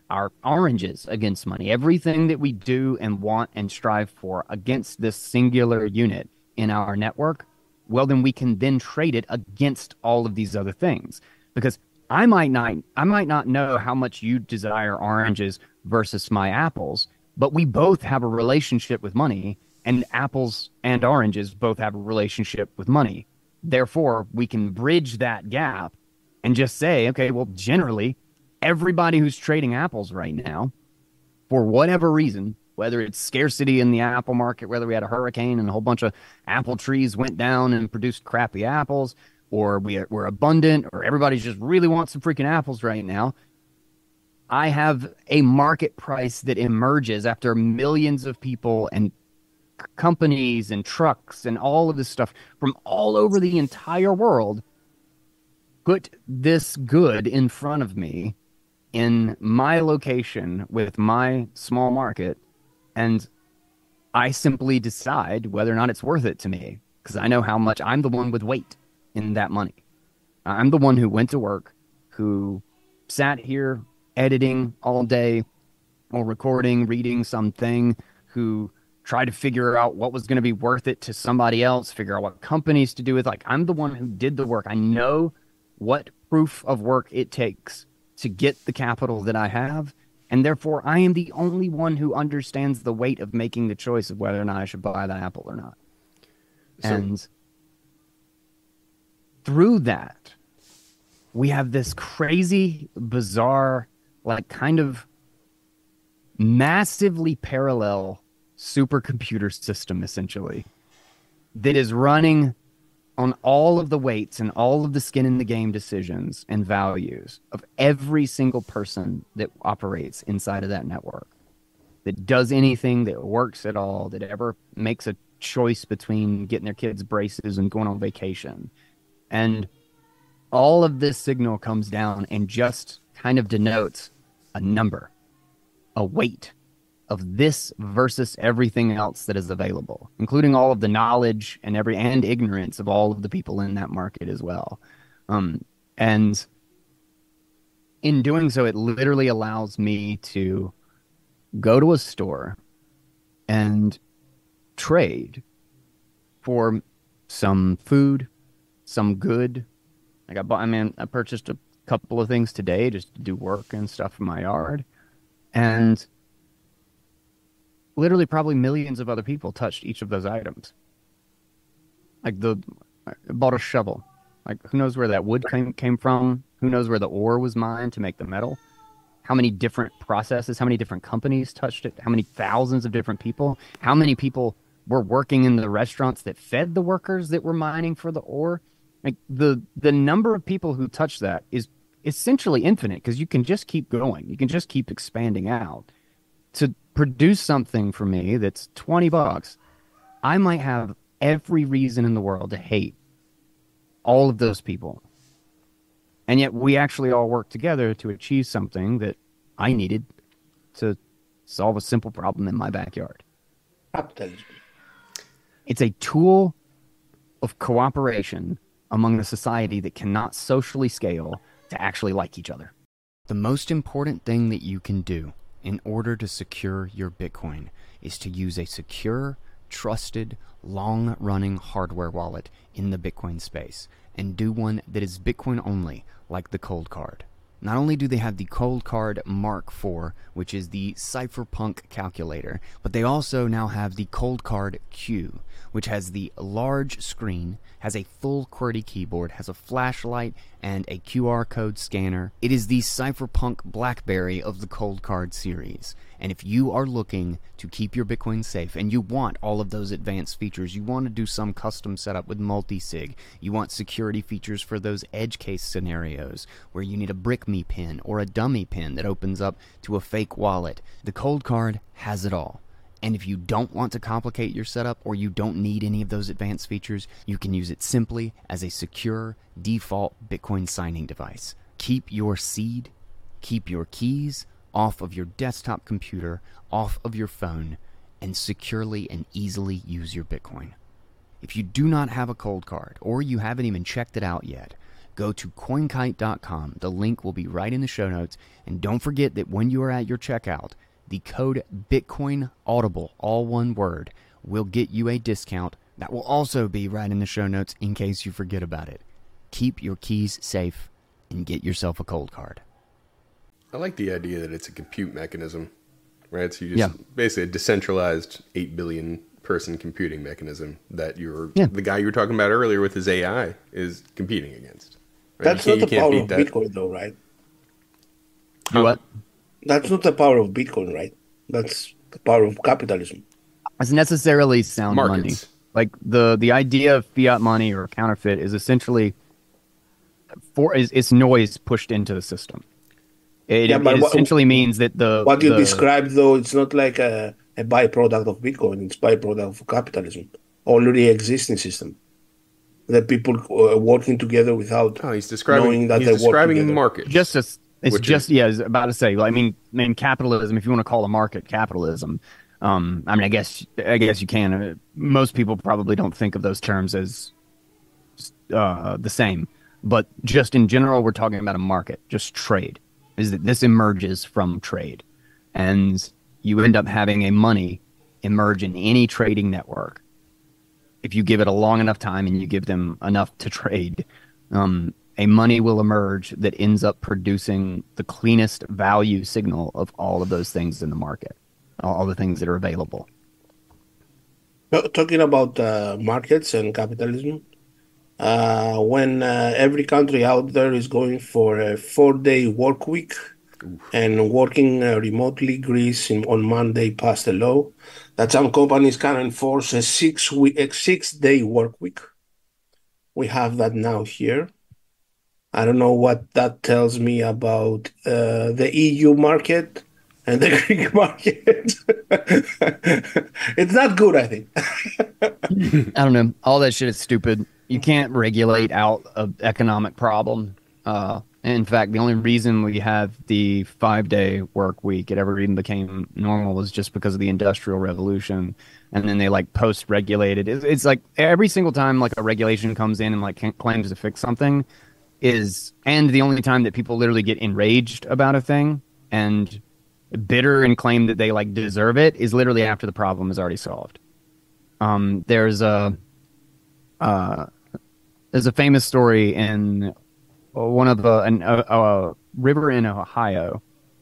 Speaker 1: our oranges against money, everything that we do and want and strive for against this singular unit in our network, well, then we can then trade it against all of these other things. Because I might not, I might not know how much you desire oranges versus my apples, but we both have a relationship with money, and apples and oranges both have a relationship with money. Therefore, we can bridge that gap and just say, okay, well, generally, everybody who's trading apples right now, for whatever reason, whether it's scarcity in the apple market, whether we had a hurricane and a whole bunch of apple trees went down and produced crappy apples, or we are, we're abundant, or everybody just really wants some freaking apples right now, I have a market price that emerges after millions of people and companies and trucks and all of this stuff from all over the entire world put this good in front of me in my location with my small market, and I simply decide whether or not it's worth it to me, because I know how much I'm the one with weight in that money. I'm the one who went to work, who sat here editing all day or recording, reading something, who tried to figure out what was going to be worth it to somebody else, figure out what companies to do with. Like, I'm the one who did the work. I know what proof of work it takes to get the capital that I have, and therefore I am the only one who understands the weight of making the choice of whether or not I should buy the apple or not. So, and through that, we have this crazy, bizarre, like kind of massively parallel supercomputer system, essentially, that is running on all of the weights and all of the skin in the game decisions and values of every single person that operates inside of that network, that does anything, that works at all, that ever makes a choice between getting their kids braces and going on vacation. And all of this signal comes down and just kind of denotes a number, a weight of this versus everything else that is available, including all of the knowledge and every and ignorance of all of the people in that market as well. Um, and in doing so, it literally allows me to go to a store and trade for some food, some good. Like I bought, I mean, I purchased a couple of things today just to do work and stuff in my yard, and literally probably millions of other people touched each of those items. Like the, I bought a shovel. Like, who knows where that wood came, came from? Who knows where the ore was mined to make the metal? How many different processes, how many different companies touched it? How many thousands of different people? How many people were working in the restaurants that fed the workers that were mining for the ore? Like the, the number of people who touched that is essentially infinite, because you can just keep going. You can just keep expanding out. To produce something for me that's twenty bucks, I might have every reason in the world to hate all of those people. And yet we actually all work together to achieve something that I needed to solve a simple problem in my backyard.
Speaker 3: Capitalism.
Speaker 1: It's a tool of cooperation among the society that cannot socially scale to actually like each other. The most important thing that you can do in order to secure your Bitcoin is to use a secure, trusted, long-running hardware wallet in the Bitcoin space, and do one that is Bitcoin only, like the Coldcard. Not only do they have the Coldcard Mark four, which is the cypherpunk calculator, but they also now have the Coldcard Q, which has the large screen, has a full QWERTY keyboard, has a flashlight, and a Q R code scanner. It is the cypherpunk BlackBerry of the Coldcard series. And if you are looking to keep your Bitcoin safe, and you want all of those advanced features, you want to do some custom setup with multi-sig, you want security features for those edge case scenarios where you need a BrickMe pin or a dummy pin that opens up to a fake wallet, the Coldcard has it all. And if you don't want to complicate your setup, or you don't need any of those advanced features, you can use it simply as a secure default Bitcoin signing device. Keep your seed, keep your keys off of your desktop computer, off of your phone, and securely and easily use your Bitcoin. If you do not have a Coldcard, or you haven't even checked it out yet, go to coin kite dot com. The link will be right in the show notes. And don't forget that when you are at your checkout, the code Bitcoin Audible, all one word, will get you a discount. That will also be right in the show notes in case you forget about it. Keep your keys safe and get yourself a cold card.
Speaker 2: I like the idea that it's a compute mechanism, right? So you just
Speaker 1: Yeah.
Speaker 2: basically a decentralized eight billion person computing mechanism that you're
Speaker 1: Yeah.
Speaker 2: the guy you were talking about earlier with his A I is competing against. Right?
Speaker 3: That's
Speaker 2: You
Speaker 3: not
Speaker 2: can't-
Speaker 3: the
Speaker 2: you can't
Speaker 3: power of
Speaker 2: beat that.
Speaker 3: Bitcoin, though, right?
Speaker 1: You what?
Speaker 3: That's not the power of Bitcoin, right? That's the power of capitalism.
Speaker 1: It's necessarily sound money.
Speaker 2: Markets.
Speaker 1: Like the the idea of fiat money or counterfeit is essentially for is it's noise pushed into the system. It,
Speaker 3: Yeah,
Speaker 1: it
Speaker 3: but what-
Speaker 1: essentially means that the
Speaker 3: What you
Speaker 1: the-
Speaker 3: described, though, it's not like a, a byproduct of Bitcoin. It's byproduct of capitalism, already existing system. That people uh, working together without
Speaker 2: Oh, he's describing
Speaker 3: knowing that
Speaker 2: he's
Speaker 3: they work
Speaker 2: describing
Speaker 3: together.
Speaker 2: markets.
Speaker 1: just as it's
Speaker 2: Which
Speaker 1: just
Speaker 2: is-
Speaker 1: yeah, I was about to say. I mean, I mean, capitalism. If you want to call a market capitalism, um, I mean, I guess I guess you can. Uh, Most people probably don't think of those terms as uh, the same, but just in general, we're talking about a market, just trade. Is that this emerges from trade, and you end up having a money emerge in any trading network if you give it a long enough time and you give them enough to trade. Um, a money will emerge that ends up producing the cleanest value signal of all of those things in the market, all the things that are available.
Speaker 3: But talking about uh, markets and capitalism, uh, when uh, every country out there is going for a four-day work week and working uh, remotely, Greece in, on Monday passed a law that some companies can enforce a six week, a six-day work week. We have that now here. I don't know what that tells me about uh, the E U market and the Greek market. It's not good, I think.
Speaker 1: I don't know. All that shit is stupid. You can't regulate out an economic problem. Uh, in fact, the only reason we have the five-day work week, it ever even became normal, was just because of the Industrial Revolution. And then they like post-regulated. It's, it's like every single time like a regulation comes in and like ca- claims to fix something is, and the only time that people literally get enraged about a thing and bitter and claim that they like deserve it is literally after the problem is already solved. Um, there's a uh, there's a famous story in one of the an, a, a river in Ohio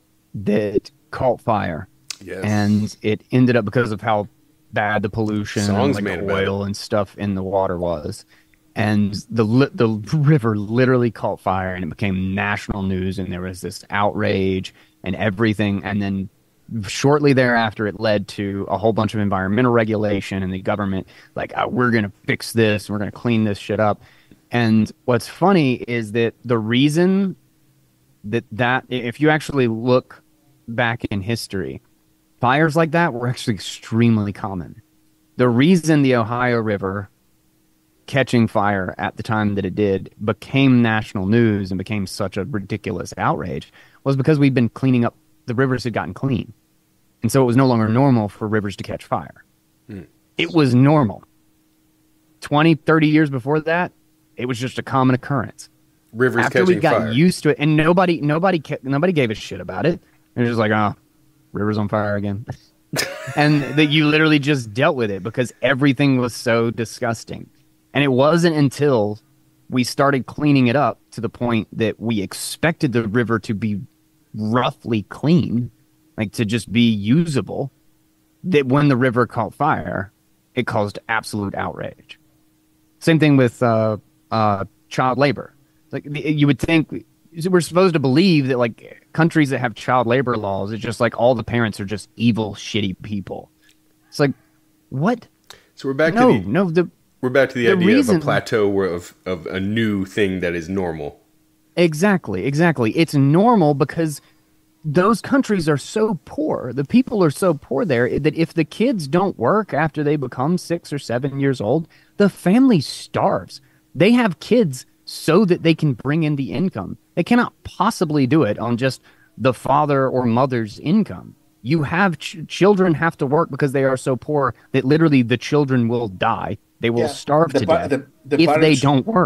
Speaker 1: that caught fire,
Speaker 2: Yes.
Speaker 1: and it ended up because of how bad the pollution
Speaker 2: Songs
Speaker 1: and like
Speaker 2: made
Speaker 1: the
Speaker 2: about
Speaker 1: oil and stuff in the water was. And the li- the river literally caught fire, and it became national news, and there was this outrage and everything. And then shortly thereafter, it led to a whole bunch of environmental regulation, and the government like, oh, we're going to fix this, we're going to clean this shit up. And what's funny is that the reason that that if you actually look back in history, fires like that were actually extremely common. The reason the Ohio River catching fire at the time that it did became national news and became such a ridiculous outrage was because we'd been cleaning up, the rivers had gotten clean. And so it was no longer normal for rivers to catch fire.
Speaker 2: Hmm.
Speaker 1: It was normal. twenty, thirty years before that, it was just a common occurrence.
Speaker 2: Rivers
Speaker 1: After
Speaker 2: catching
Speaker 1: we got
Speaker 2: fire.
Speaker 1: used to it, and nobody nobody ca- nobody gave a shit about it. They're just like, oh, river's on fire again. And that you literally just dealt with it because everything was so disgusting. And it wasn't until we started cleaning it up to the point that we expected the river to be roughly clean, like to just be usable, that when the river caught fire, it caused absolute outrage. Same thing with uh, uh, child labor. Like you would think we're supposed to believe that like countries that have child labor laws, it's just like all the parents are just evil, shitty people. It's like, what?
Speaker 2: So we're back
Speaker 1: No,
Speaker 2: to the
Speaker 1: no. The
Speaker 2: we're back to the,
Speaker 1: the
Speaker 2: idea
Speaker 1: reason-
Speaker 2: of a plateau where of of a new thing that is normal.
Speaker 1: Exactly, exactly. It's normal because those countries are so poor. The people are so poor there that if the kids don't work after they become six or seven years old, the family starves. They have kids so that they can bring in the income. They cannot possibly do it on just the father or mother's income. You have ch- children have to work because they are so poor that literally the children will die. They will
Speaker 3: Yeah,
Speaker 1: starve
Speaker 3: the
Speaker 1: to
Speaker 3: pa-
Speaker 1: death
Speaker 3: the- the
Speaker 1: if they
Speaker 3: parents-
Speaker 1: don't work.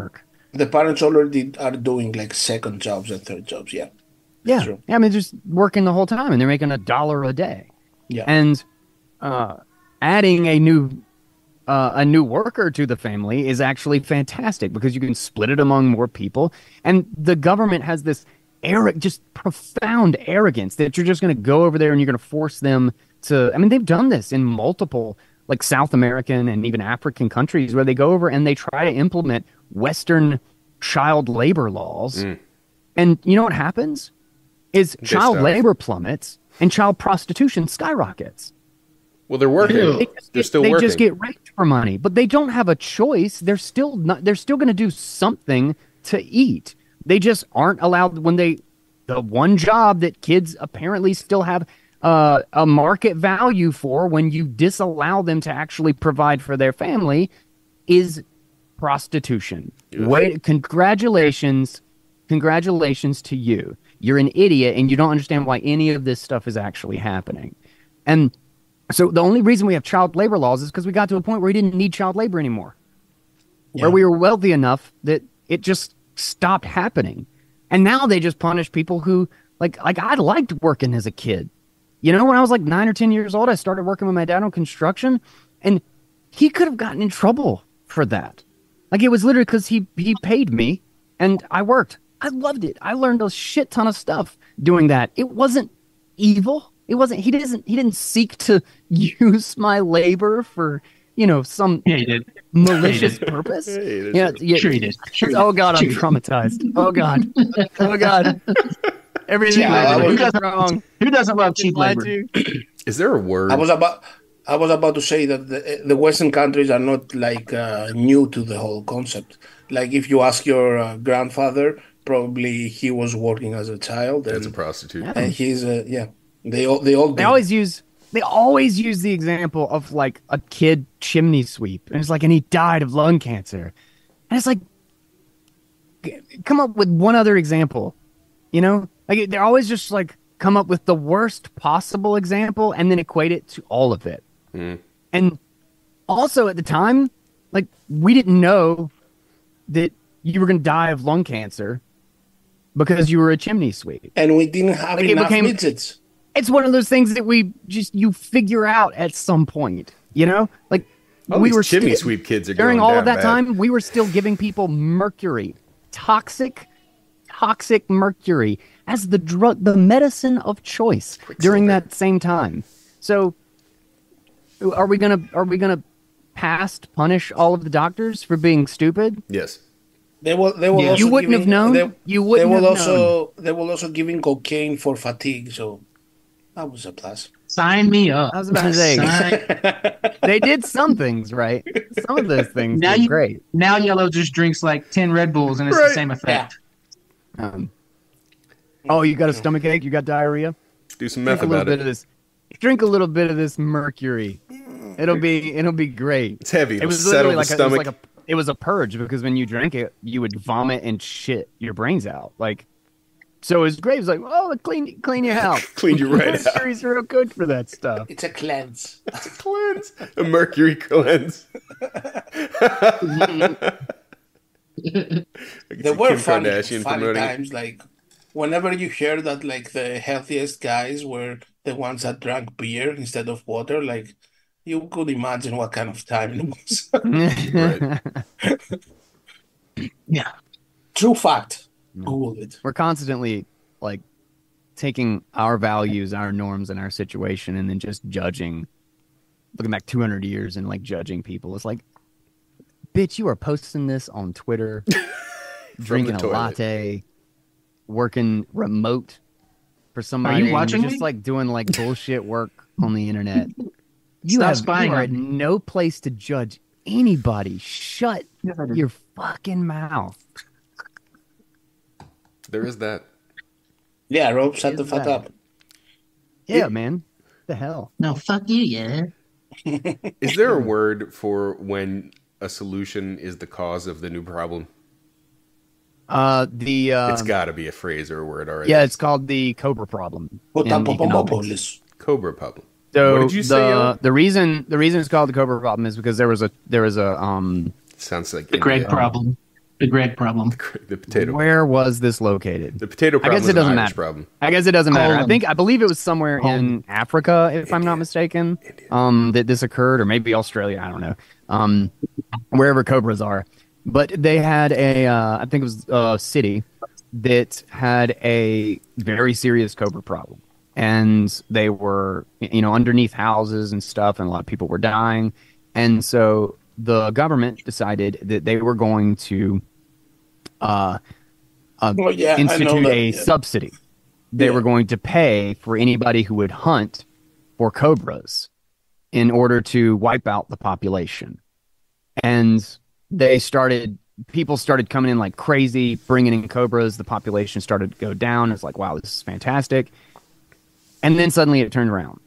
Speaker 3: the parents already are doing like second jobs and third jobs. Yeah.
Speaker 1: Yeah.
Speaker 3: True.
Speaker 1: yeah, I mean, just working the whole time, and they're making a dollar a day.
Speaker 3: Yeah.
Speaker 1: And uh, adding a new uh, a new worker to the family is actually fantastic because you can split it among more people. And the government has this arro- just profound arrogance that you're just going to go over there and you're going to force them to. I mean, they've done this in multiple like South American and even African countries where they go over and they try to implement Western child labor laws. Mm. And you know what happens? Is
Speaker 2: They
Speaker 1: child
Speaker 2: stop.
Speaker 1: labor plummets and child prostitution skyrockets.
Speaker 2: Well, they're working.
Speaker 1: They just
Speaker 2: They're
Speaker 1: get,
Speaker 2: still
Speaker 1: they
Speaker 2: working.
Speaker 1: just get raped for money, but they don't have a choice. They're still not. They're still going to do something to eat. They just aren't allowed when they. The one job that kids apparently still have uh, a market value for when you disallow them to actually provide for their family is prostitution.
Speaker 2: Yes.
Speaker 1: Wait, congratulations, congratulations to you. You're an idiot and you don't understand why any of this stuff is actually happening. And so the only reason we have child labor laws is because we got to a point where we didn't need child labor anymore.
Speaker 3: Yeah.
Speaker 1: Where we were wealthy enough that it just stopped happening. And now they just punish people who, like, like I liked working as a kid. You know, when I was like nine or ten years old, I started working with my dad on construction, and he could have gotten in trouble for that. Like, it was literally because he, he paid me, and I worked. I loved it. I learned a shit ton of stuff doing that. It wasn't evil. It wasn't, he doesn't, he didn't seek to use my labor for, you know, some
Speaker 4: Yeah, he did.
Speaker 1: malicious purpose.
Speaker 2: Yeah, he did.
Speaker 1: Yeah, yeah.
Speaker 4: Sure he did. Sure he
Speaker 1: Oh
Speaker 4: did.
Speaker 1: God, I'm
Speaker 4: Sure he did.
Speaker 1: traumatized. Oh God. Oh God. Everything
Speaker 3: Yeah,
Speaker 1: I
Speaker 3: I
Speaker 1: did
Speaker 3: was-
Speaker 1: was wrong.
Speaker 4: Who doesn't love cheap
Speaker 1: Lied
Speaker 4: labor?
Speaker 1: to.
Speaker 2: Is there a word?
Speaker 3: I was about I was about to say that the, the Western countries are not like uh, new to the whole concept. Like if you ask your uh, grandfather, probably he was working as a child,
Speaker 2: That's a
Speaker 3: and,
Speaker 2: prostitute.
Speaker 1: Yeah.
Speaker 3: and he's uh, yeah. They all they all
Speaker 1: They
Speaker 3: did.
Speaker 1: always use they always use the example of like a kid chimney sweep, and it's like, and he died of lung cancer, and it's like, g- come up with one other example, you know? Like they're always just like come up with the worst possible example and then equate it to all of it.
Speaker 2: Mm.
Speaker 1: And also at the time, like we didn't know that you were going to die of lung cancer because you were a chimney sweep.
Speaker 3: and we didn't have
Speaker 1: Like, it
Speaker 3: enough
Speaker 1: became-
Speaker 3: midgets.
Speaker 1: It's one of those things that we just you figure out at some point, you know? Like
Speaker 2: All
Speaker 1: we
Speaker 2: these
Speaker 1: were
Speaker 2: chimney
Speaker 1: sti-
Speaker 2: sweep kids are
Speaker 1: during
Speaker 2: going
Speaker 1: all
Speaker 2: down
Speaker 1: of that
Speaker 2: bad.
Speaker 1: time, we were still giving people mercury, toxic, toxic mercury as the drug, the medicine of choice during
Speaker 2: Quicksilver.
Speaker 1: that same time. So, are we gonna are we gonna past punish all of the doctors for being stupid?
Speaker 2: Yes.
Speaker 3: They will. They will
Speaker 4: Yeah.
Speaker 3: also
Speaker 1: You wouldn't
Speaker 3: giving,
Speaker 1: have known.
Speaker 3: They,
Speaker 1: You
Speaker 3: they
Speaker 1: wouldn't
Speaker 3: will
Speaker 1: have
Speaker 3: also.
Speaker 1: known.
Speaker 3: They will also giving cocaine for fatigue. So that was a plus.
Speaker 4: Sign me up.
Speaker 1: I was about to say.
Speaker 4: Sign-
Speaker 1: They did some things right. Some of those things
Speaker 4: Now
Speaker 1: were
Speaker 4: you-
Speaker 1: great.
Speaker 4: now Yellow just drinks like ten Red Bulls and it's
Speaker 2: Right.
Speaker 4: the same effect.
Speaker 1: Um, oh, you got a stomach ache? You got diarrhea?
Speaker 2: Do some
Speaker 1: Drink
Speaker 2: meth
Speaker 1: a little
Speaker 2: about
Speaker 1: bit
Speaker 2: it.
Speaker 1: of this. Drink a little bit of this mercury. It'll be it'll be great.
Speaker 2: It's heavy.
Speaker 1: It
Speaker 2: It'll
Speaker 1: was
Speaker 2: settle
Speaker 1: literally
Speaker 2: the
Speaker 1: like a, it was
Speaker 2: stomach.
Speaker 1: like a it was a purge because when you drank it, you would vomit and shit your brains out. Like, so it was great. It was like, oh, clean clean your house.
Speaker 2: Clean you right out.
Speaker 1: Mercury's real good for that stuff.
Speaker 3: It's a cleanse.
Speaker 2: Cleanse. A mercury cleanse.
Speaker 3: There were
Speaker 2: Kim
Speaker 3: funny,
Speaker 2: Kardashian
Speaker 3: funny
Speaker 2: promoting it.
Speaker 3: times. Like whenever you hear that, like the healthiest guys were the ones that drank beer instead of water. Like you could imagine what kind of time it was.
Speaker 4: Yeah.
Speaker 3: True fact. Google it.
Speaker 1: We're constantly like taking our values, our norms, and our situation, and then just judging, looking back two hundred years and like judging people. It's like, bitch, you are posting this on Twitter, drinking a
Speaker 2: toilet.
Speaker 1: latte, working remote for somebody. and
Speaker 4: watching
Speaker 1: you're just
Speaker 4: me?
Speaker 1: like doing like bullshit work on the internet. You
Speaker 4: Stop
Speaker 1: have
Speaker 4: spying
Speaker 1: you are
Speaker 4: on me.
Speaker 1: no place to judge anybody. Shut
Speaker 4: Yes, I did.
Speaker 1: your fucking mouth.
Speaker 2: There is that.
Speaker 3: Yeah, Rob, shut the
Speaker 1: Is
Speaker 3: fuck
Speaker 1: that-
Speaker 3: up.
Speaker 1: Yeah, man. The hell.
Speaker 4: No, fuck you, yeah.
Speaker 2: Is there a word for when a solution is the cause of the new problem?
Speaker 1: Uh, the uh,
Speaker 2: It's got to be a phrase or a word already.
Speaker 1: yeah, it's called the Cobra problem. in economics.
Speaker 3: Potapopopopolis.
Speaker 2: Cobra problem.
Speaker 1: So
Speaker 2: What did you
Speaker 1: the
Speaker 2: say, Yellow?
Speaker 1: the reason the reason it's called the Cobra problem is because there was a there was a um
Speaker 2: Sounds like
Speaker 4: The Greg
Speaker 2: India.
Speaker 4: problem. The Greg problem.
Speaker 2: The potato.
Speaker 1: Where was this located?
Speaker 2: The potato
Speaker 1: I
Speaker 2: problem
Speaker 1: guess it
Speaker 2: is an
Speaker 1: doesn't
Speaker 2: Irish
Speaker 1: matter.
Speaker 2: problem.
Speaker 1: I guess it doesn't matter. I
Speaker 4: Colon.
Speaker 1: think I believe it was somewhere in
Speaker 4: Colon.
Speaker 1: Africa, if I'm not mistaken, um, that this occurred, or maybe Australia. I don't know. Um, wherever cobras are, but they had a. Uh, I think it was a city that had a very serious cobra problem, and they were, you know, underneath houses and stuff, and a lot of people were dying, and so the government decided that they were going to uh, uh,
Speaker 3: Oh, yeah, I know
Speaker 1: institute
Speaker 3: that,
Speaker 1: a
Speaker 3: yeah.
Speaker 1: subsidy. They
Speaker 3: Yeah.
Speaker 1: were going to pay for anybody who would hunt for cobras in order to wipe out the population. And they started, people started coming in like crazy, bringing in cobras. The population started to go down. It's like, wow, this is fantastic. And then suddenly it turned around.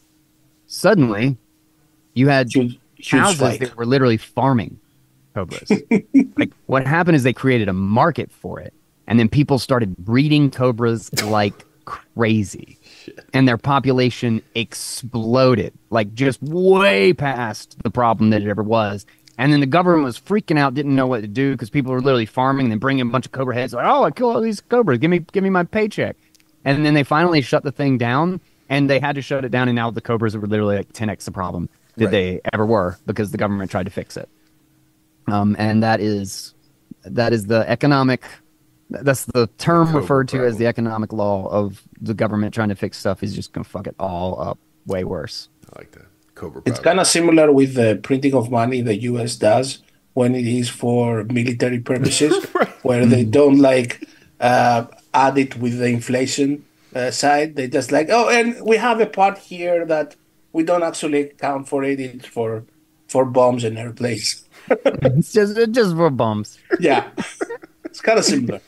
Speaker 1: Suddenly, you had
Speaker 3: Huge, huge
Speaker 1: houses
Speaker 3: spike.
Speaker 1: that were literally farming cobras. Like, what happened is they created a market for it, and then people started breeding cobras like crazy, and their population exploded, like just way past the problem that it ever was. And then the government was freaking out, didn't know what to do, because people were literally farming and then bringing a bunch of cobra heads. Like, oh, I killed all these cobras. Give me, give me my paycheck. And then they finally shut the thing down, and they had to shut it down. And now the cobras were literally like ten x the problem that
Speaker 2: Right.
Speaker 1: they ever were, because the government tried to fix it. Um, and that is that is the economic. That's the term
Speaker 2: Cobra
Speaker 1: referred to as
Speaker 2: problem.
Speaker 1: the economic law of the government trying to fix stuff is just gonna fuck it all up way worse.
Speaker 2: I like that. Cobra
Speaker 3: It's
Speaker 2: problem.
Speaker 3: kind of similar with the printing of money the U S does when it is for military purposes, where they don't like uh, add it with the inflation uh, side. They just like, oh, and we have a part here that we don't actually account for it. It's for for bombs and airplanes.
Speaker 1: It's just it's just for bums.
Speaker 3: Yeah, it's kind of similar.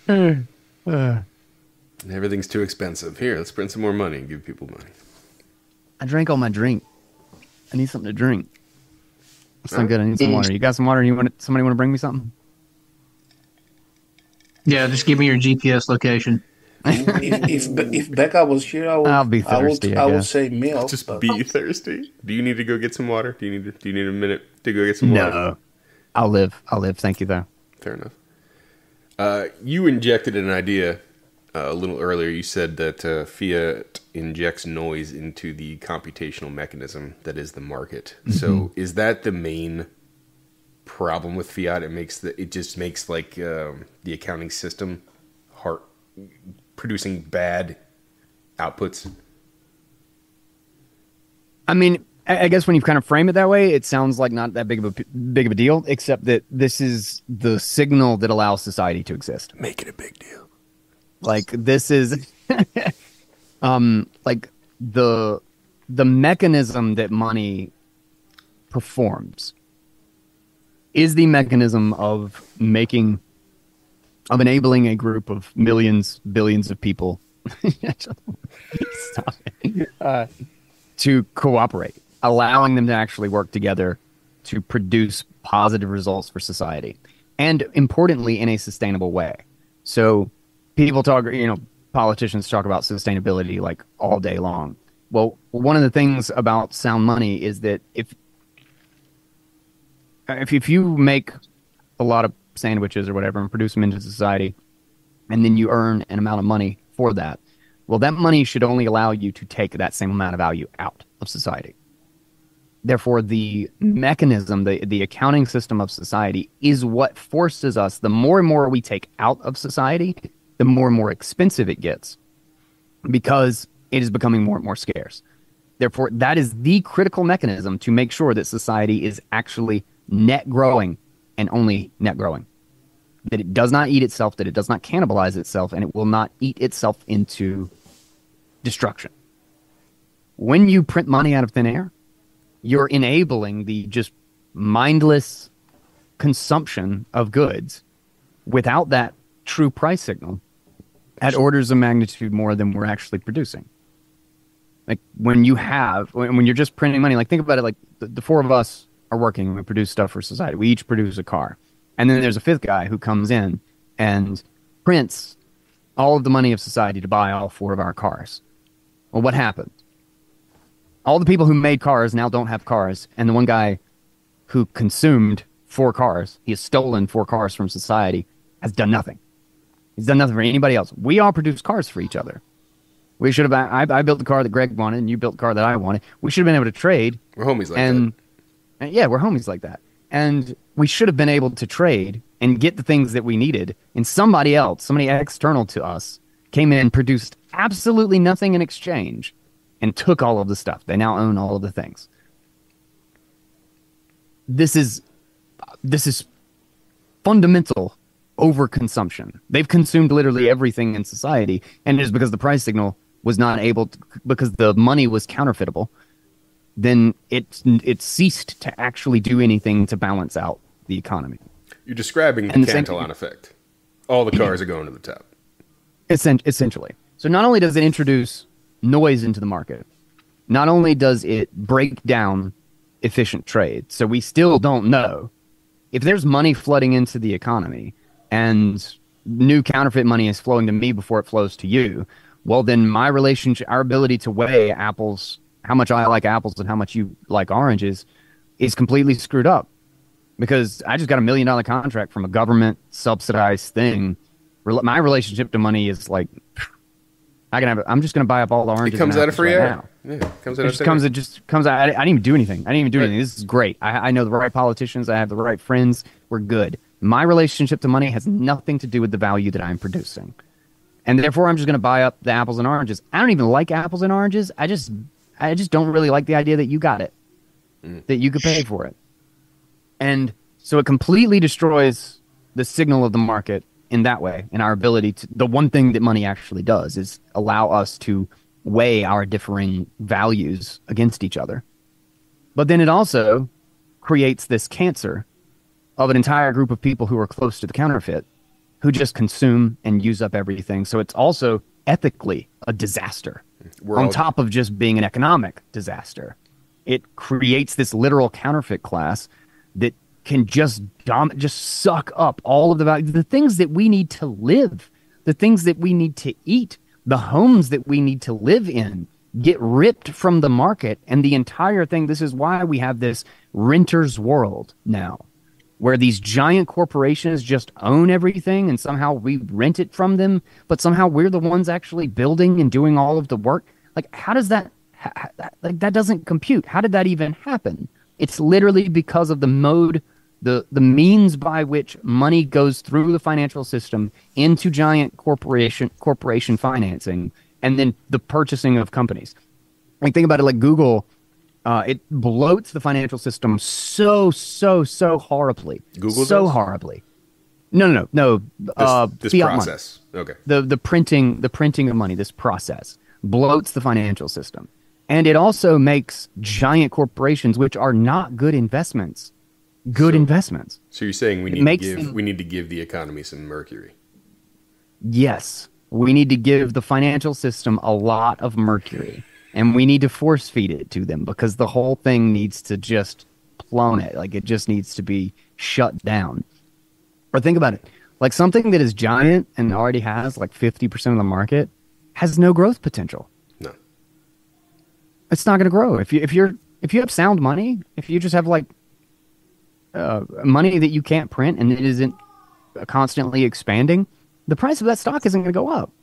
Speaker 2: Everything's too expensive. Here, let's print some more money and give people money.
Speaker 1: I drank all my drink. I need something to drink. It's not good. I need some water. You got some water? You want somebody want to bring me something?
Speaker 4: Yeah, just give me your G P S location.
Speaker 3: if, if if Becca was here, I would.
Speaker 1: I'll be
Speaker 3: I would,
Speaker 1: thirsty, I
Speaker 3: I would
Speaker 1: guess.
Speaker 3: say milk.
Speaker 2: Just
Speaker 3: but-
Speaker 2: be thirsty. Do you need to go get some water? Do you need to, Do you need a minute to go get some water?
Speaker 1: No, I'll live. I'll live. Thank you, though.
Speaker 2: Fair enough. Uh, you injected an idea uh, a little earlier. You said that uh, fiat injects noise into the computational mechanism that is the market.
Speaker 1: Mm-hmm.
Speaker 2: So, is that the main problem with fiat? It makes the it just makes like um, the accounting system hard, producing bad outputs.
Speaker 1: I mean, I I guess when you kind of frame it that way, it sounds like not that big of a p- big of a deal, except that this is the signal that allows society to exist.
Speaker 2: Make it a big deal.
Speaker 1: Like this is, um, like the the mechanism that money performs is the mechanism of making of enabling a group of millions, billions of people Stop it. Uh, to cooperate, allowing them to actually work together to produce positive results for society, and importantly, in a sustainable way. So people talk, you know, politicians talk about sustainability like all day long. Well, one of the things about sound money is that if if, if you make a lot of sandwiches or whatever and produce them into society, and then you earn an amount of money for that, well, that money should only allow you to take that same amount of value out of society. Therefore, the mechanism, the, the accounting system of society is what forces us, the more and more we take out of society, the more and more expensive it gets, because it is becoming more and more scarce. Therefore, that is the critical mechanism to make sure that society is actually net growing and only net growing. That it does not eat itself, that it does not cannibalize itself, and it will not eat itself into destruction. When you print money out of thin air, you're enabling the just mindless consumption of goods without that true price signal at orders of magnitude more than we're actually producing. Like when you have, when, when you're just printing money, like think about it, like the, the four of us are working and we produce stuff for society. We each produce a car. And then there's a fifth guy who comes in and prints all of the money of society to buy all four of our cars. Well, what happened? All the people who made cars now don't have cars, and the one guy who consumed four cars. He has stolen four cars from society, has done nothing. He's done nothing for anybody else. We all produce cars for each other. We should have. I, I built the car that Greg wanted, and you built the car that I wanted. We should have been able to trade.
Speaker 2: We're homies like
Speaker 1: and,
Speaker 2: that.
Speaker 1: And yeah, we're homies like that. And we should have been able to trade and get the things that we needed. And somebody else, somebody external to us, came in, produced absolutely nothing in exchange, and took all of the stuff. They now own all of the things. This is this is fundamental overconsumption. They've consumed literally everything in society, and it is because the price signal was not able to, because the money was counterfeitable, then it it ceased to actually do anything to balance out the economy.
Speaker 2: You're describing the Cantillon effect. All the cars are going to the top.
Speaker 1: Essentially. So not only does it introduce noise into the market, not only does it break down efficient trade, so we still don't know if there's money flooding into the economy and new counterfeit money is flowing to me before it flows to you, well, then my relationship, our ability to weigh apples, how much I like apples and how much you like oranges, is completely screwed up. Because I just got a million dollar contract from a government subsidized thing. My relationship to money is like, I can have. I'm just going to buy up all the oranges.
Speaker 2: It comes out of free
Speaker 1: right
Speaker 2: air.
Speaker 1: now.
Speaker 2: Yeah, it comes out
Speaker 1: it
Speaker 2: of
Speaker 1: just comes. It just comes out. I, I didn't even do anything. I didn't even do
Speaker 2: right.
Speaker 1: anything. This is great. I, I know the right politicians. I have the right friends. We're good. My relationship to money has nothing to do with the value that I'm producing, and therefore I'm just going to buy up the apples and oranges. I don't even like apples and oranges. I just, I just don't really like the idea that you got it, mm. that you could pay for it, and so it completely destroys the signal of the market. In that way, in our ability to, the one thing that money actually does is allow us to weigh our differing values against each other. But then it also creates this cancer of an entire group of people who are close to the counterfeit, who just consume and use up everything. So it's also ethically a disaster. We're on all... top of just being an economic disaster. It creates this literal counterfeit class that can just dom- just suck up all of the value, the things that we need to live, the things that we need to eat, the homes that we need to live in, get ripped from the market. And the entire thing, this is why we have this renter's world now, where these giant corporations just own everything and somehow we rent it from them, but somehow we're the ones actually building and doing all of the work. Like, how does that, ha- like, that doesn't compute. How did that even happen? It's literally because of the mode The, the means by which money goes through the financial system into giant corporation corporation financing and then the purchasing of companies. Like, think about it like Google. Uh, it bloats the financial system so, so, so horribly.
Speaker 2: Google
Speaker 1: So
Speaker 2: does?
Speaker 1: horribly. No, no, no. no.
Speaker 2: This,
Speaker 1: uh,
Speaker 2: this
Speaker 1: fiat
Speaker 2: process.
Speaker 1: Money.
Speaker 2: Okay.
Speaker 1: The, the, printing, the printing of money, this process, bloats the financial system. And it also makes giant corporations, which are not good investments, good
Speaker 2: so,
Speaker 1: investments.
Speaker 2: So you're saying we need to give them, we need to give the economy some mercury.
Speaker 1: Yes, we need to give the financial system a lot of mercury, and we need to force feed it to them because the whole thing needs to just plummet. Like, it just needs to be shut down. Or think about it, like something that is giant and already has like fifty percent of the market has no growth potential.
Speaker 2: No,
Speaker 1: it's not going to grow. If you if you're if you have sound money, if you just have like Uh, money that you can't print and it isn't constantly expanding, the price of that stock isn't going to go up.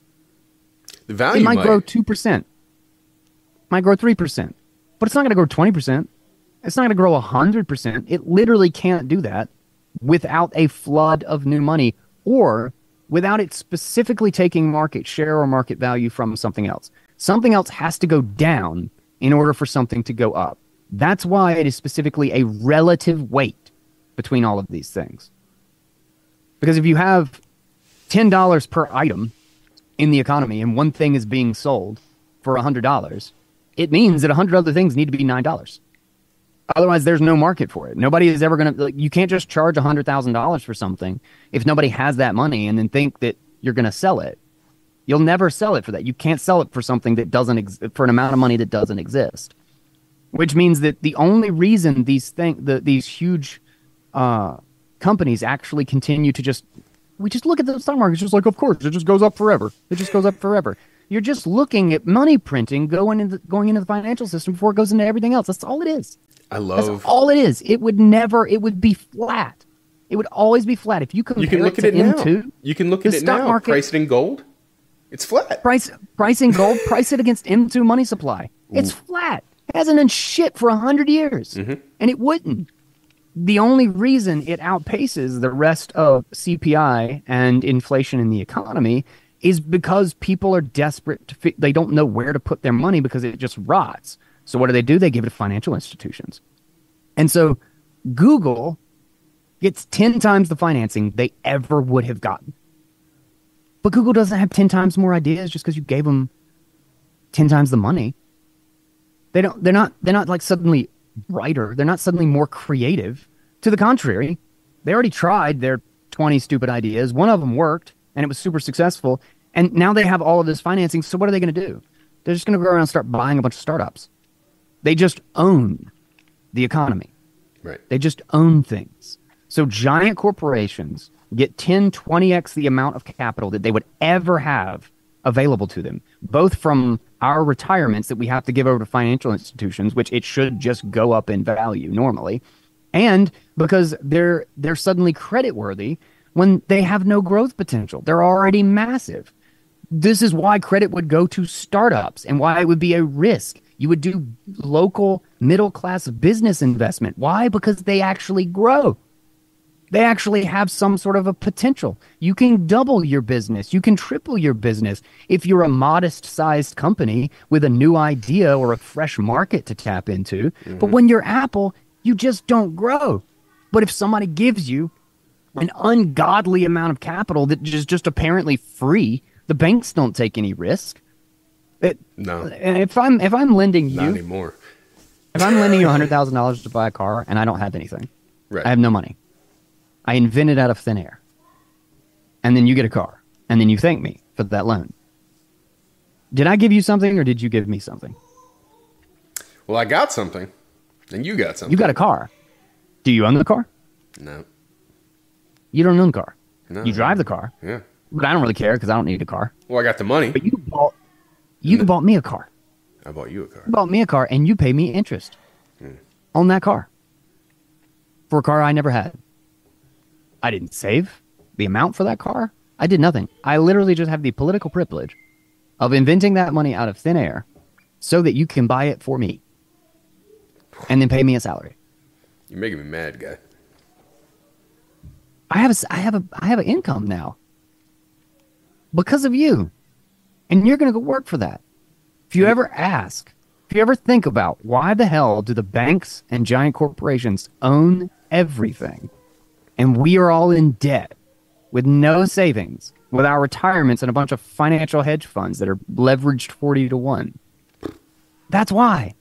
Speaker 2: The value
Speaker 1: it might,
Speaker 2: might
Speaker 1: grow two percent, might grow three percent, but it's not going to grow twenty percent. It's not going to grow one hundred percent. It literally can't do that without a flood of new money or without it specifically taking market share or market value from something else. Something else has to go down in order for something to go up. That's why it is specifically a relative weight between all of these things. Because if you have ten dollars per item in the economy and one thing is being sold for one hundred dollars, it means that one hundred other things need to be nine dollars. Otherwise, there's no market for it. Nobody is ever going to... Like, you can't just charge one hundred thousand dollars for something if nobody has that money and then think that you're going to sell it. You'll never sell it for that. You can't sell it for something that doesn't... Ex- for an amount of money that doesn't exist. Which means that the only reason these thing, the, these huge uh, companies actually continue to just, we just look at the stock market, it's just like, of course, it just goes up forever. It just goes up forever. You're just looking at money printing going into going into the financial system before it goes into everything else. That's all it is.
Speaker 2: I
Speaker 1: That's
Speaker 2: love.
Speaker 1: all it is. It would never, it would be flat. It would always be flat. If you compare
Speaker 2: You can look
Speaker 1: it
Speaker 2: at
Speaker 1: to
Speaker 2: it now.
Speaker 1: M two,
Speaker 2: You can look
Speaker 1: the
Speaker 2: at it
Speaker 1: stock
Speaker 2: now.
Speaker 1: market-
Speaker 2: Price it in gold. It's flat.
Speaker 1: price pricing gold, price it against M two money supply. It's flat. It hasn't done shit for a hundred years,
Speaker 2: Mm-hmm.
Speaker 1: and it wouldn't. The only reason it outpaces the rest of C P I and inflation in the economy is because people are desperate to. Fi- they don't know where to put their money because it just rots. So what do they do? They give it to financial institutions, and so Google gets ten times the financing they ever would have gotten. But Google doesn't have ten times more ideas just because you gave them ten times the money. They don't, they're not, they're not like suddenly brighter. They're not suddenly more creative. To the contrary, they already tried their twenty stupid ideas. One of them worked and it was super successful. And now they have all of this financing. So what are they going to do? They're just going to go around and start buying a bunch of startups. They just own the economy.
Speaker 2: Right.
Speaker 1: They just own things. So giant corporations get ten, twenty x the amount of capital that they would ever have available to them, both from our retirements that we have to give over to financial institutions, which it should just go up in value normally, and because they're they're suddenly creditworthy when they have no growth potential. They're already massive. This is why credit would go to startups and why it would be a risk. You would do local middle-class business investment. Why? Because they actually grow. They actually have some sort of a potential. You can double your business. You can triple your business if you're a modest-sized company with a new idea or a fresh market to tap into. Mm-hmm. But when you're Apple, you just don't grow. But if somebody gives you an ungodly amount of capital that is just apparently free, the banks don't take any risk. It,
Speaker 2: No.
Speaker 1: And if I'm if I'm lending you,
Speaker 2: Not anymore.
Speaker 1: if I'm lending you one hundred thousand dollars to buy a car and I don't have anything,
Speaker 2: Right.
Speaker 1: I have no money. I invent it out of thin air. And then you get a car. And then you thank me for that loan. Did I give you something or did you give me something?
Speaker 2: Well, I got something, and you got something.
Speaker 1: You got a car. Do you own the car?
Speaker 2: No.
Speaker 1: You don't own the car.
Speaker 2: No.
Speaker 1: You drive the car.
Speaker 2: Yeah.
Speaker 1: But I don't really care because I don't need a car.
Speaker 2: Well, I got the money.
Speaker 1: But you bought you
Speaker 2: No.
Speaker 1: bought me a car.
Speaker 2: I bought you a car.
Speaker 1: You bought me a car and you pay me interest
Speaker 2: Hmm.
Speaker 1: on that car. For a car I never had. I didn't save the amount for that car. I did nothing. I literally just have the political privilege of inventing that money out of thin air so that you can buy it for me and then pay me a salary.
Speaker 2: You're making me mad, guy.
Speaker 1: I have a, I have a, I have an income now because of you, and you're going to go work for that. If you ever ask, if you ever think about why the hell do the banks and giant corporations own everything, and we are all in debt with no savings, with our retirements and a bunch of financial hedge funds that are leveraged forty to one. That's why.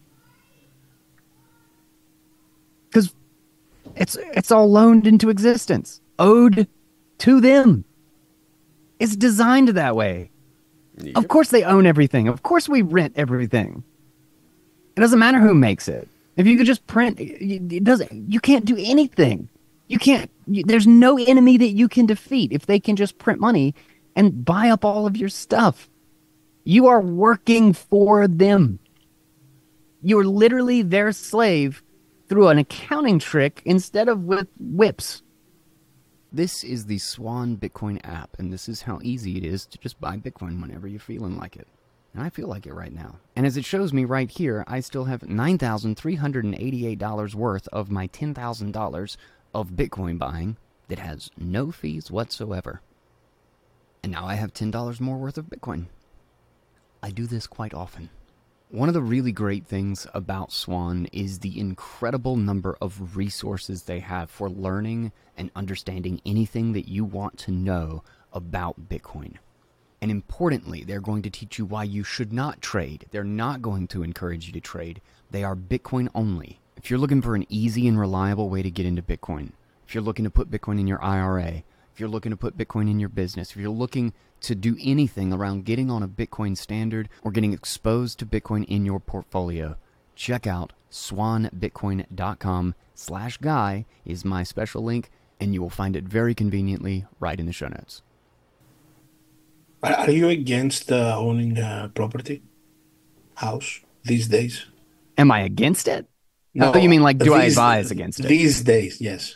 Speaker 1: Because it's it's all loaned into existence, owed to them. It's designed that way.
Speaker 2: Yep.
Speaker 1: Of course they own everything. Of course we rent everything. It doesn't matter who makes it. If you could just print, it doesn't. You can't do anything. You can't. You, there's no enemy that you can defeat if they can just print money and buy up all of your stuff. You are working for them. You're literally their slave through an accounting trick instead of with whips. This is the Swan Bitcoin app, and this is how easy it is to just buy Bitcoin whenever you're feeling like it. And I feel like it right now. And as it shows me right here, I still have nine thousand three hundred eighty-eight dollars worth of my ten thousand dollars of Bitcoin buying that has no fees whatsoever. And now I have ten dollars more worth of Bitcoin. I do this quite often. One of the really great things about Swan is the incredible number of resources they have for learning and understanding anything that you want to know about Bitcoin. And importantly, they're going to teach you why you should not trade. They're not going to encourage you to trade. They are Bitcoin only. If you're looking for an easy and reliable way to get into Bitcoin, if you're looking to put Bitcoin in your I R A, if you're looking to put Bitcoin in your business, if you're looking to do anything around getting on a Bitcoin standard or getting exposed to Bitcoin in your portfolio, check out swanbitcoin.com slash guy is my special link, and you will find it very conveniently right in the show notes.
Speaker 3: Are are you against uh, owning a property, house these days?
Speaker 1: Am I against it?
Speaker 3: No,
Speaker 1: Oh, you mean like, do I
Speaker 3: these-
Speaker 1: advise against it?
Speaker 3: These days, yes.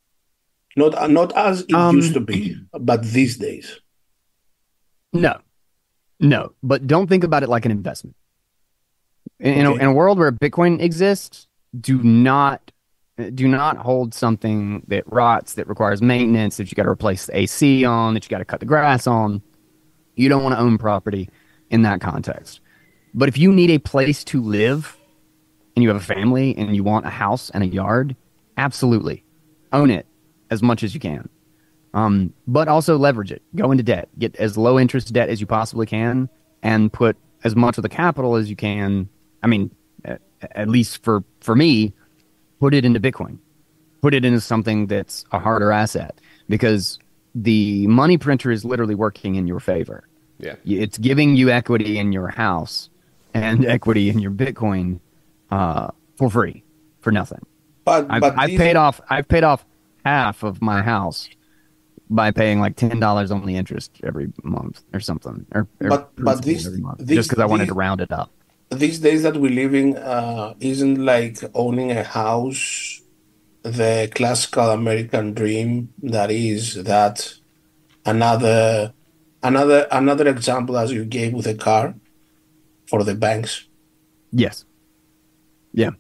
Speaker 3: Not not as it
Speaker 1: Um,
Speaker 3: used to be, but these days.
Speaker 1: No, no, but don't think about it like an investment. In, in, a,
Speaker 3: Okay.
Speaker 1: in a world where Bitcoin exists, do not do not hold something that rots, that requires maintenance, that you got to replace the A C on, that you got to cut the grass on. You don't want to own property in that context. But if you need a place to live and you have a family and you want a house and a yard, absolutely own it as much as you can. Um, but also leverage it. Go into debt. Get as low interest debt as you possibly can and put as much of the capital as you can. I mean, at, at least for, for me, put it into Bitcoin. Put it into something that's a harder asset because the money printer is literally working in your favor.
Speaker 2: Yeah.
Speaker 1: It's giving you equity in your house and equity in your Bitcoin uh, for free, for nothing.
Speaker 3: But
Speaker 1: I've,
Speaker 3: but
Speaker 1: I've
Speaker 3: these-
Speaker 1: paid off. I've paid off half of my house by paying like ten dollars on the interest every month or something, or, or
Speaker 3: But- but
Speaker 1: principal
Speaker 3: these-
Speaker 1: every month,
Speaker 3: these-
Speaker 1: just because I wanted
Speaker 3: these-
Speaker 1: to round it up.
Speaker 3: these days that we live in uh, isn't like owning a house the classical American dream that is that another another another example as you gave with a car for the banks.
Speaker 1: Yes. Yeah.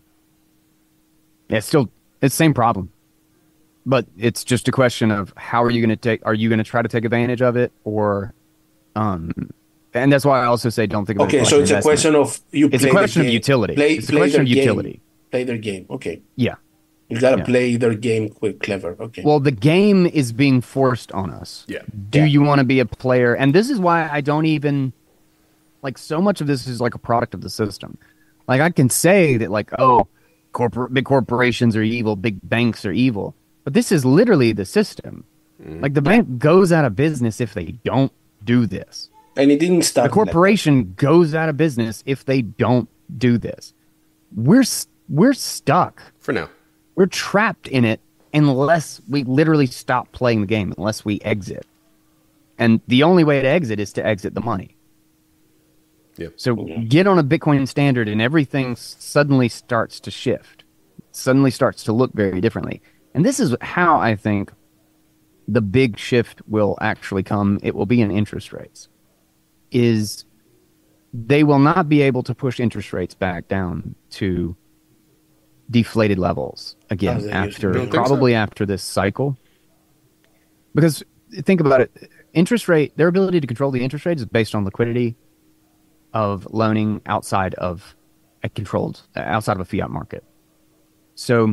Speaker 1: Yeah. It's still it's the same problem, but it's just a question of how are you going to take? Are you going to try to take advantage of it, or um? And that's why I also say don't think about it.
Speaker 3: Okay,
Speaker 1: like
Speaker 3: so
Speaker 1: an
Speaker 3: it's a
Speaker 1: investment.
Speaker 3: question of you
Speaker 1: It's a
Speaker 3: play the
Speaker 1: question of
Speaker 3: game-
Speaker 1: utility.
Speaker 3: Play,
Speaker 1: It's a
Speaker 3: play
Speaker 1: question
Speaker 3: their
Speaker 1: of
Speaker 3: game,
Speaker 1: utility.
Speaker 3: Play their game. Okay.
Speaker 1: Yeah.
Speaker 3: You gotta
Speaker 1: Yeah.
Speaker 3: play their game quick, clever. Okay.
Speaker 1: Well, the game is being forced on us.
Speaker 2: Yeah.
Speaker 1: Do
Speaker 3: Yeah.
Speaker 1: you want to be a player? And this is why I don't even like so much of this is like a product of the system. Like I can say that like, oh, corporate big corporations are evil, big banks are evil. But this is literally the system. Like the bank goes out of business if they don't do this.
Speaker 3: and it didn't start.
Speaker 1: The corporation goes out of business if they don't do this. We're s- we're stuck.
Speaker 2: For now.
Speaker 1: We're trapped in it unless we literally stop playing the game, unless we exit. And the only way to exit is to exit the money.
Speaker 2: Yep.
Speaker 1: So get on a Bitcoin standard and everything s- suddenly starts to shift. Suddenly starts to look very differently. And this is how I think the big shift will actually come. It will be in interest rates. Is they will not be able to push interest rates back down to deflated levels
Speaker 3: As
Speaker 1: again
Speaker 3: they used to
Speaker 1: after
Speaker 3: be.
Speaker 2: Don't think so.
Speaker 1: probably after this cycle. Because think about it, interest rate, their ability to control the interest rate is based on liquidity of loaning outside of a controlled, outside of a fiat market. So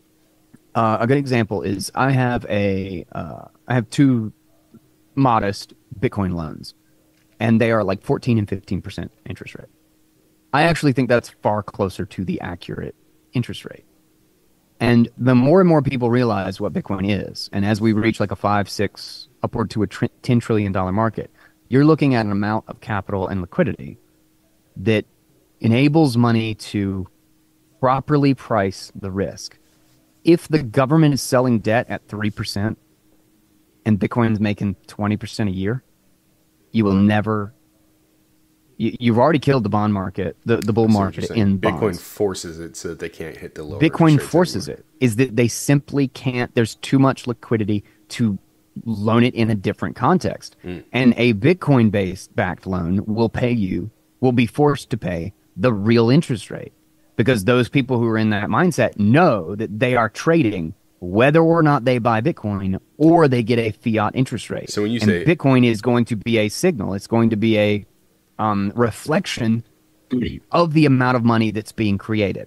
Speaker 1: uh, a good example is I have a, uh, I have two modest Bitcoin loans, and they are like fourteen and fifteen percent interest rate. I actually think that's far closer to the accurate interest rate. And the more and more people realize what Bitcoin is, and as we reach like a five, six, upward to a tr- ten trillion dollars market, you're looking at an amount of capital and liquidity that enables money to properly price the risk. If the government is selling debt at three percent and Bitcoin's making twenty percent a year, you will never... You, you've already killed the bond market, the, the bull
Speaker 2: So what you're
Speaker 1: market
Speaker 2: saying,
Speaker 1: in
Speaker 2: Bitcoin
Speaker 1: bonds.
Speaker 2: forces it so that they can't hit the lower
Speaker 1: Bitcoin
Speaker 2: interest rates
Speaker 1: forces
Speaker 2: anymore.
Speaker 1: it, is that they simply can't, there's too much liquidity to loan it in a different context. And a Bitcoin based backed loan will pay you, will be forced to pay the real interest rate because those people who are in that mindset know that they are trading whether or not they buy Bitcoin or they get a fiat interest rate.
Speaker 2: So when you
Speaker 1: and
Speaker 2: say-
Speaker 1: Bitcoin is going to be a signal, it's going to be a um, reflection of the amount of money that's being created.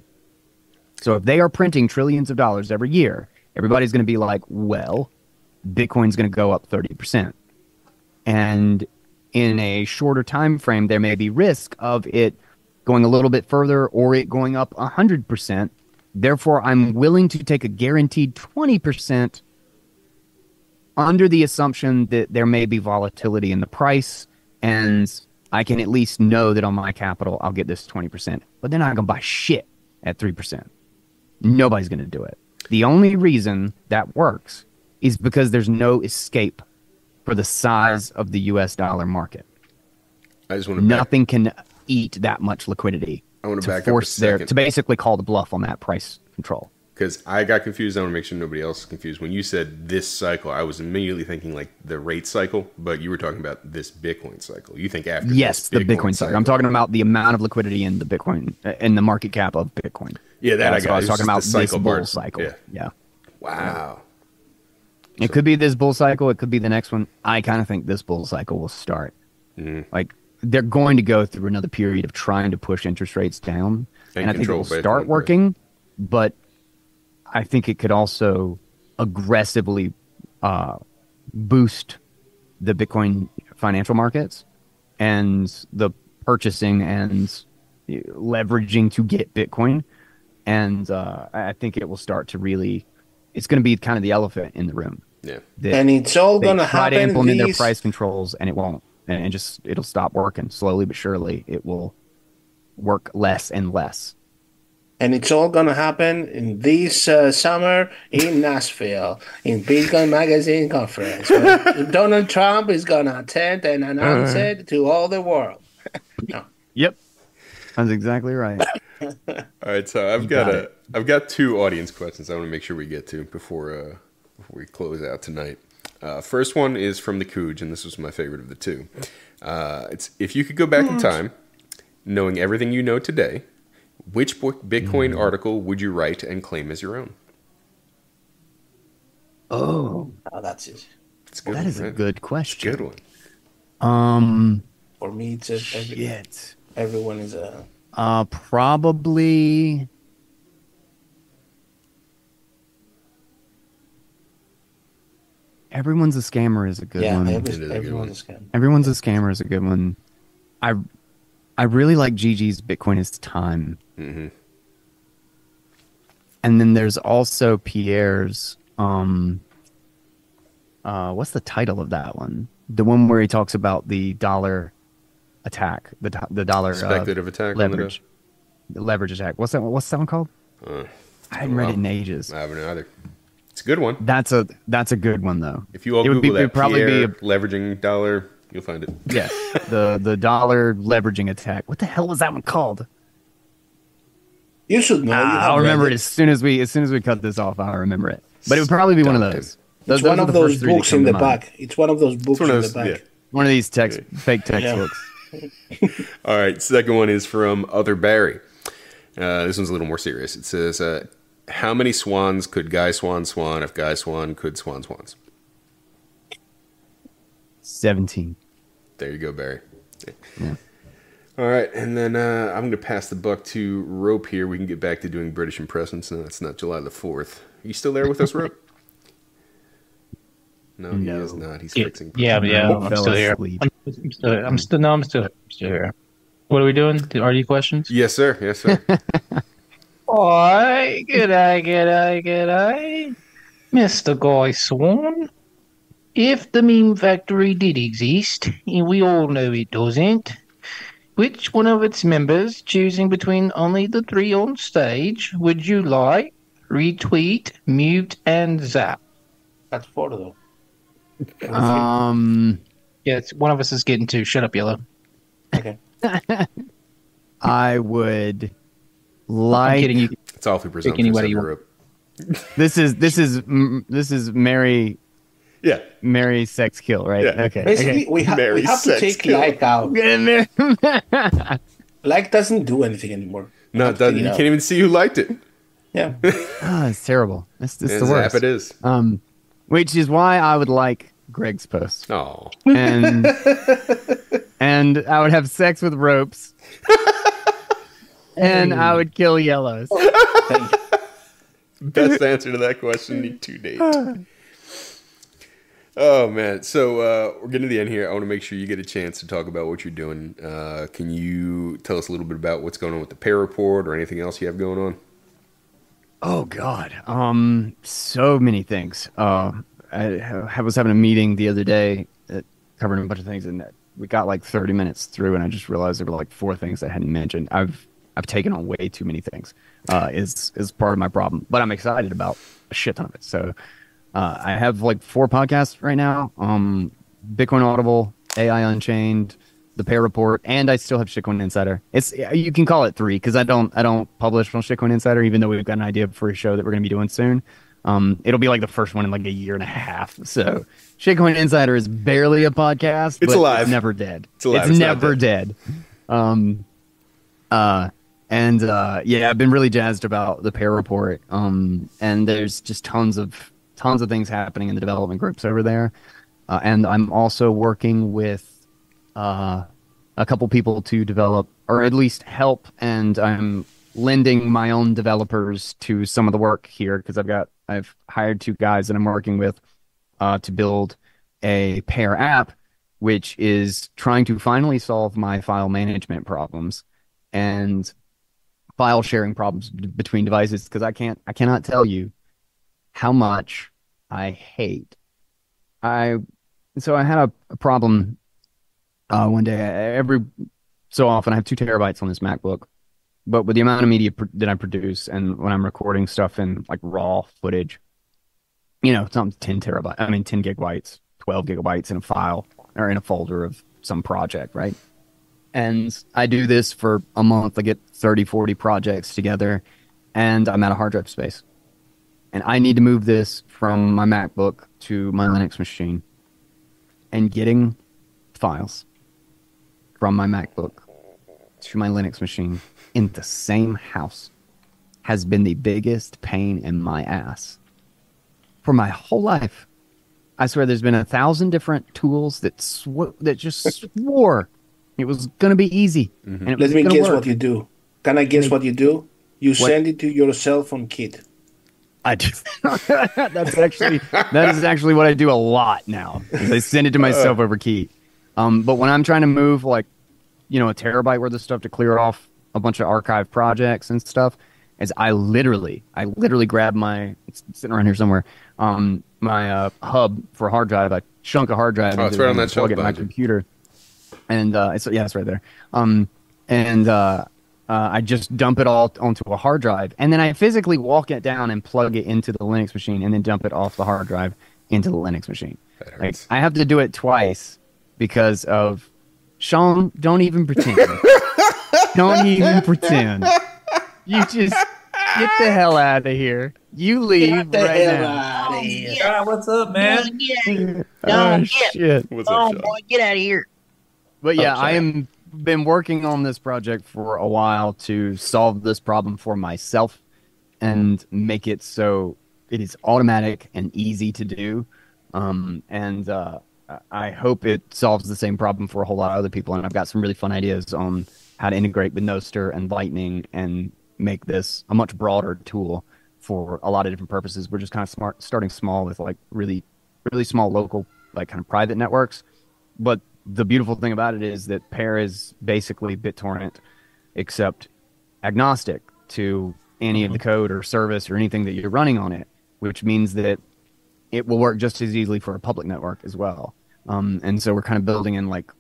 Speaker 1: So if they are printing trillions of dollars every year, everybody's going to be like, well, Bitcoin's going to go up thirty percent. And in a shorter time frame, there may be risk of it going a little bit further or it going up one hundred percent. Therefore, I'm willing to take a guaranteed twenty percent under the assumption that there may be volatility in the price, and I can at least know that on my capital, I'll get this twenty percent. But they're not going to buy shit at three percent. Nobody's going to do it. The only reason that works is because there's no escape for the size of the U S dollar market.
Speaker 2: I just want to
Speaker 1: Nothing can eat that much liquidity
Speaker 2: I want to
Speaker 1: to
Speaker 2: back
Speaker 1: force
Speaker 2: up a
Speaker 1: their
Speaker 2: second.
Speaker 1: to basically call the bluff on that price control.
Speaker 2: Because I got confused. I want to make sure nobody else is confused. When you said this cycle, I was immediately thinking like the rate cycle, but you were talking about this Bitcoin cycle. You think after
Speaker 1: Yes,
Speaker 2: this
Speaker 1: the Bitcoin cycle. I'm talking about the amount of liquidity in the Bitcoin in the market cap of Bitcoin.
Speaker 2: Yeah, that I
Speaker 1: so
Speaker 2: got.
Speaker 1: I was
Speaker 2: It's
Speaker 1: talking
Speaker 2: just
Speaker 1: about
Speaker 2: the
Speaker 1: this
Speaker 2: cycle
Speaker 1: bull
Speaker 2: part.
Speaker 1: cycle.
Speaker 2: Yeah.
Speaker 1: Yeah.
Speaker 2: Wow.
Speaker 1: It could be this bull cycle. It could be the next one. I kind of think this bull cycle will start.
Speaker 2: Mhm.
Speaker 1: Like they're going to go through another period of trying to push interest rates down,
Speaker 2: And
Speaker 1: and, I think it
Speaker 2: control
Speaker 1: will
Speaker 2: Bitcoin
Speaker 1: start
Speaker 2: price.
Speaker 1: working. But I think it could also aggressively uh, boost the Bitcoin financial markets and the purchasing and leveraging to get Bitcoin. And uh, I think it will start to really, it's going to be kind of the elephant in the room.
Speaker 2: Yeah.
Speaker 1: That
Speaker 3: And it's all
Speaker 1: they
Speaker 3: going to
Speaker 1: try
Speaker 3: happen.
Speaker 1: to implement
Speaker 3: these-
Speaker 1: their price controls and it won't. And it just, it'll stop working slowly but surely. It will work less and less.
Speaker 3: And it's all going to happen in this uh, summer in Nashville, in Bitcoin Magazine Conference. where Donald Trump is going to attend and announce it to all the world. No.
Speaker 1: Yep. That's exactly right.
Speaker 2: All right, so I've
Speaker 1: You
Speaker 2: got,
Speaker 1: got
Speaker 2: a
Speaker 1: it.
Speaker 2: I've got two audience questions I want to make sure we get to before uh, before we close out tonight. Uh, first one is from the Cooge, and this was my favorite of the two. Uh, it's if you could go back in time, knowing everything you know today, which book Bitcoin
Speaker 1: Mm.
Speaker 2: article would you write and claim as your own?
Speaker 1: Oh,
Speaker 3: Oh, that's it.
Speaker 2: It's a good
Speaker 1: that
Speaker 2: one,
Speaker 1: is a
Speaker 2: right?
Speaker 1: good
Speaker 2: It's a
Speaker 1: question.
Speaker 2: good one.
Speaker 1: Um,
Speaker 3: For me, it's just every,
Speaker 1: shit.
Speaker 3: everyone is a.
Speaker 1: Uh, probably. Everyone's a scammer is a good
Speaker 3: Yeah,
Speaker 1: one.
Speaker 3: every,
Speaker 2: It is a good
Speaker 3: everyone's a scam.
Speaker 1: Everyone's a scammer is a good one. I, I really like Gigi's Bitcoin is time.
Speaker 2: hmm
Speaker 1: And then there's also Pierre's. Um, uh, what's the title of that one? The one where he talks about the dollar attack, the do- the dollar uh,
Speaker 2: Speculative attack
Speaker 1: leverage, the leverage attack. What's that? What's that one called?
Speaker 2: on the. Uh,
Speaker 1: I hadn't read it in ages.
Speaker 2: I haven't either. It's a good one.
Speaker 1: That's a that's a good one though.
Speaker 2: If you all
Speaker 1: it would
Speaker 2: Google
Speaker 1: be,
Speaker 2: that,
Speaker 1: it'd probably
Speaker 2: Pierre
Speaker 1: be a,
Speaker 2: leveraging dollar, you'll find it.
Speaker 1: yes, the the dollar leveraging attack. What the hell was that one called?
Speaker 3: You should know. you
Speaker 1: Ah,
Speaker 3: have
Speaker 1: I'll
Speaker 3: read
Speaker 1: remember it as soon as we as soon as we cut this off. I'll remember it. But it would probably be one of those. Those,
Speaker 3: It's one
Speaker 1: those are
Speaker 3: of
Speaker 1: the
Speaker 3: those
Speaker 1: first three that
Speaker 3: books
Speaker 1: come
Speaker 3: in
Speaker 1: to
Speaker 3: the
Speaker 1: mind.
Speaker 3: back. It's one of those books
Speaker 2: one of
Speaker 3: in
Speaker 2: those-
Speaker 3: the back.
Speaker 2: yeah.
Speaker 1: One of these text fake textbooks.
Speaker 2: All right, second one is from Other Barry. Uh, this one's a little more serious. It says, uh, how many swans could Guy Swan swan if Guy Swan could swan swans?
Speaker 1: Seventeen.
Speaker 2: There you go, Barry.
Speaker 1: Yeah.
Speaker 2: All right, and then uh, I'm going to pass the buck to Rope here. We can get back to doing British impressions. No, it's not July the fourth. Are you still there with us, Rope? No, he
Speaker 1: No.
Speaker 2: is not. He's
Speaker 4: Yeah,
Speaker 2: fixing.
Speaker 4: yeah, yeah,
Speaker 1: Fell
Speaker 4: I'm still here.
Speaker 1: asleep.
Speaker 4: I'm, I'm still, I'm still, no, I'm still, I'm still here. What are we doing? Are you questions?
Speaker 2: Yes, sir. Yes, sir.
Speaker 4: Alright, g'day, g'day, g'day. Mister Guy Swan. If the meme factory did exist, and we all know it doesn't, which one of its members, choosing between only the three on stage, would you like? Retweet, mute, and zap.
Speaker 3: That's four though.
Speaker 1: Um,
Speaker 4: Yeah, it's, one of us is getting two. Shut up, Yellow.
Speaker 3: Okay.
Speaker 1: I would
Speaker 4: I'm
Speaker 1: like.
Speaker 4: kidding you.
Speaker 2: It's awfully presumptuous.
Speaker 4: anybody
Speaker 2: of
Speaker 4: you
Speaker 2: you,
Speaker 4: want.
Speaker 2: Rope.
Speaker 1: This is this is mm, this is Mary
Speaker 2: Yeah.
Speaker 1: Mary sex kill, right?
Speaker 2: Yeah.
Speaker 1: Okay.
Speaker 3: Basically,
Speaker 1: okay.
Speaker 3: we, ha- we
Speaker 2: Mary
Speaker 3: have to
Speaker 2: sex
Speaker 3: take
Speaker 2: kill.
Speaker 3: like out.
Speaker 1: Mary-
Speaker 3: Like doesn't do anything anymore.
Speaker 2: No, it doesn't. You can't even see who liked it.
Speaker 3: Yeah.
Speaker 1: Ah, it's terrible. It's, it's
Speaker 2: And
Speaker 1: the
Speaker 2: zap
Speaker 1: worst.
Speaker 2: it is.
Speaker 1: Um, which is why I would like Greg's post,
Speaker 2: Oh.
Speaker 1: and and I would have sex with ropes, and I would kill yellows.
Speaker 3: Thank you.
Speaker 2: Best answer to that question to date. Oh man, so uh, we're getting to the end here. I want to make sure you get a chance to talk about what you're doing. Uh, can you tell us a little bit about what's going on with the pay report or anything else you have going on?
Speaker 1: Oh God, um, so many things. Uh, I, I was having a meeting the other day that covered a bunch of things, and we got like thirty minutes through, and I just realized there were like four things I hadn't mentioned. I've I've taken on way too many things. Uh, is is part of my problem, but I'm excited about a shit ton of it. So uh, I have like four podcasts right now. Um, Bitcoin Audible, A I Unchained, the Pair Report, and I still have Shitcoin Insider. It's you can call it three because I don't I don't publish on Shitcoin Insider, even though we've got an idea for a show that we're going to be doing soon. Um, it'll be like the first one in like a year and a half. So Shitcoin Insider is barely a podcast.
Speaker 2: It's
Speaker 1: but
Speaker 2: alive.
Speaker 1: It's never dead.
Speaker 2: It's alive.
Speaker 1: It's,
Speaker 2: It's
Speaker 1: never dead. Um, uh, and uh, yeah, I've been really jazzed about the Pair Report. Um, and there's just tons of tons of things happening in the development groups over there. Uh, and I'm also working with uh, a couple people to develop, or at least help, and I'm lending my own developers to some of the work here because I've got I've hired two guys that I'm working with uh, to build a Pair app, which is trying to finally solve my file management problems and file sharing problems b- between devices because I can't I cannot tell you how much I hate. I so I had a, a problem uh, one day. Every so often, I have two terabytes on this MacBook, but with the amount of media pr- that I produce, and when I'm recording stuff in like raw footage, you know, it's not ten terabytes. I mean, ten gigabytes, twelve gigabytes in a file or in a folder of some project, right? And I do this for a month. I get thirty, forty projects together, and I'm out of hard drive space. And I need to move this from my MacBook to my Linux machine. And getting files from my MacBook to my Linux machine in the same house has been the biggest pain in my ass for my whole life. I swear there's been a thousand different tools that sw- that just swore it was going to be easy.
Speaker 2: Mm-hmm.
Speaker 1: And it
Speaker 3: Let
Speaker 1: was
Speaker 3: me
Speaker 1: gonna
Speaker 3: guess
Speaker 1: work.
Speaker 3: what you do. Can I guess what you do? You
Speaker 1: What?
Speaker 3: send it to your cell phone kit.
Speaker 1: I do. That's actually that is actually what I do a lot now. Is I send it to myself over key. Um, but when I'm trying to move like, you know, a terabyte worth of stuff to clear off a bunch of archive projects and stuff, is I literally, I literally grab my it's sitting around here somewhere, um, my uh, hub for a hard drive. I chunk a hard drive.
Speaker 2: Oh, it's
Speaker 1: into it
Speaker 2: right on
Speaker 1: and
Speaker 2: that
Speaker 1: plug
Speaker 2: shelf
Speaker 1: it in my
Speaker 2: behind you.
Speaker 1: computer, and uh, it's yeah, it's right there. Um, and uh. Uh, I just dump it all onto a hard drive, and then I physically walk it down and plug it into the Linux machine, and then dump it off the hard drive into the Linux machine.
Speaker 2: That
Speaker 1: Like,
Speaker 2: hurts.
Speaker 1: I have to do it twice because of Sean. Don't even pretend. Don't even pretend. You just get the hell out of here. You leave right now.
Speaker 3: Outta here.
Speaker 5: God, what's up, man?
Speaker 1: Oh shit!
Speaker 2: What's
Speaker 6: Oh
Speaker 2: up, Sean?
Speaker 6: boy, get out of here.
Speaker 1: But yeah,
Speaker 2: Oh,
Speaker 1: I
Speaker 2: sorry.
Speaker 1: am been working on this project for a while to solve this problem for myself and make it so it is automatic and easy to do. Um, and uh, I hope it solves the same problem for a whole lot of other people. And I've got some really fun ideas on how to integrate with Nostr and Lightning and make this a much broader tool for a lot of different purposes. We're just kind of smart, starting small with like really, really small local, like kind of private networks. But the beautiful thing about it is that Pair is basically BitTorrent, except agnostic to any of the code or service or anything that you're running on it, which means that it will work just as easily for a public network as well. Um, and so we're kind of building in like,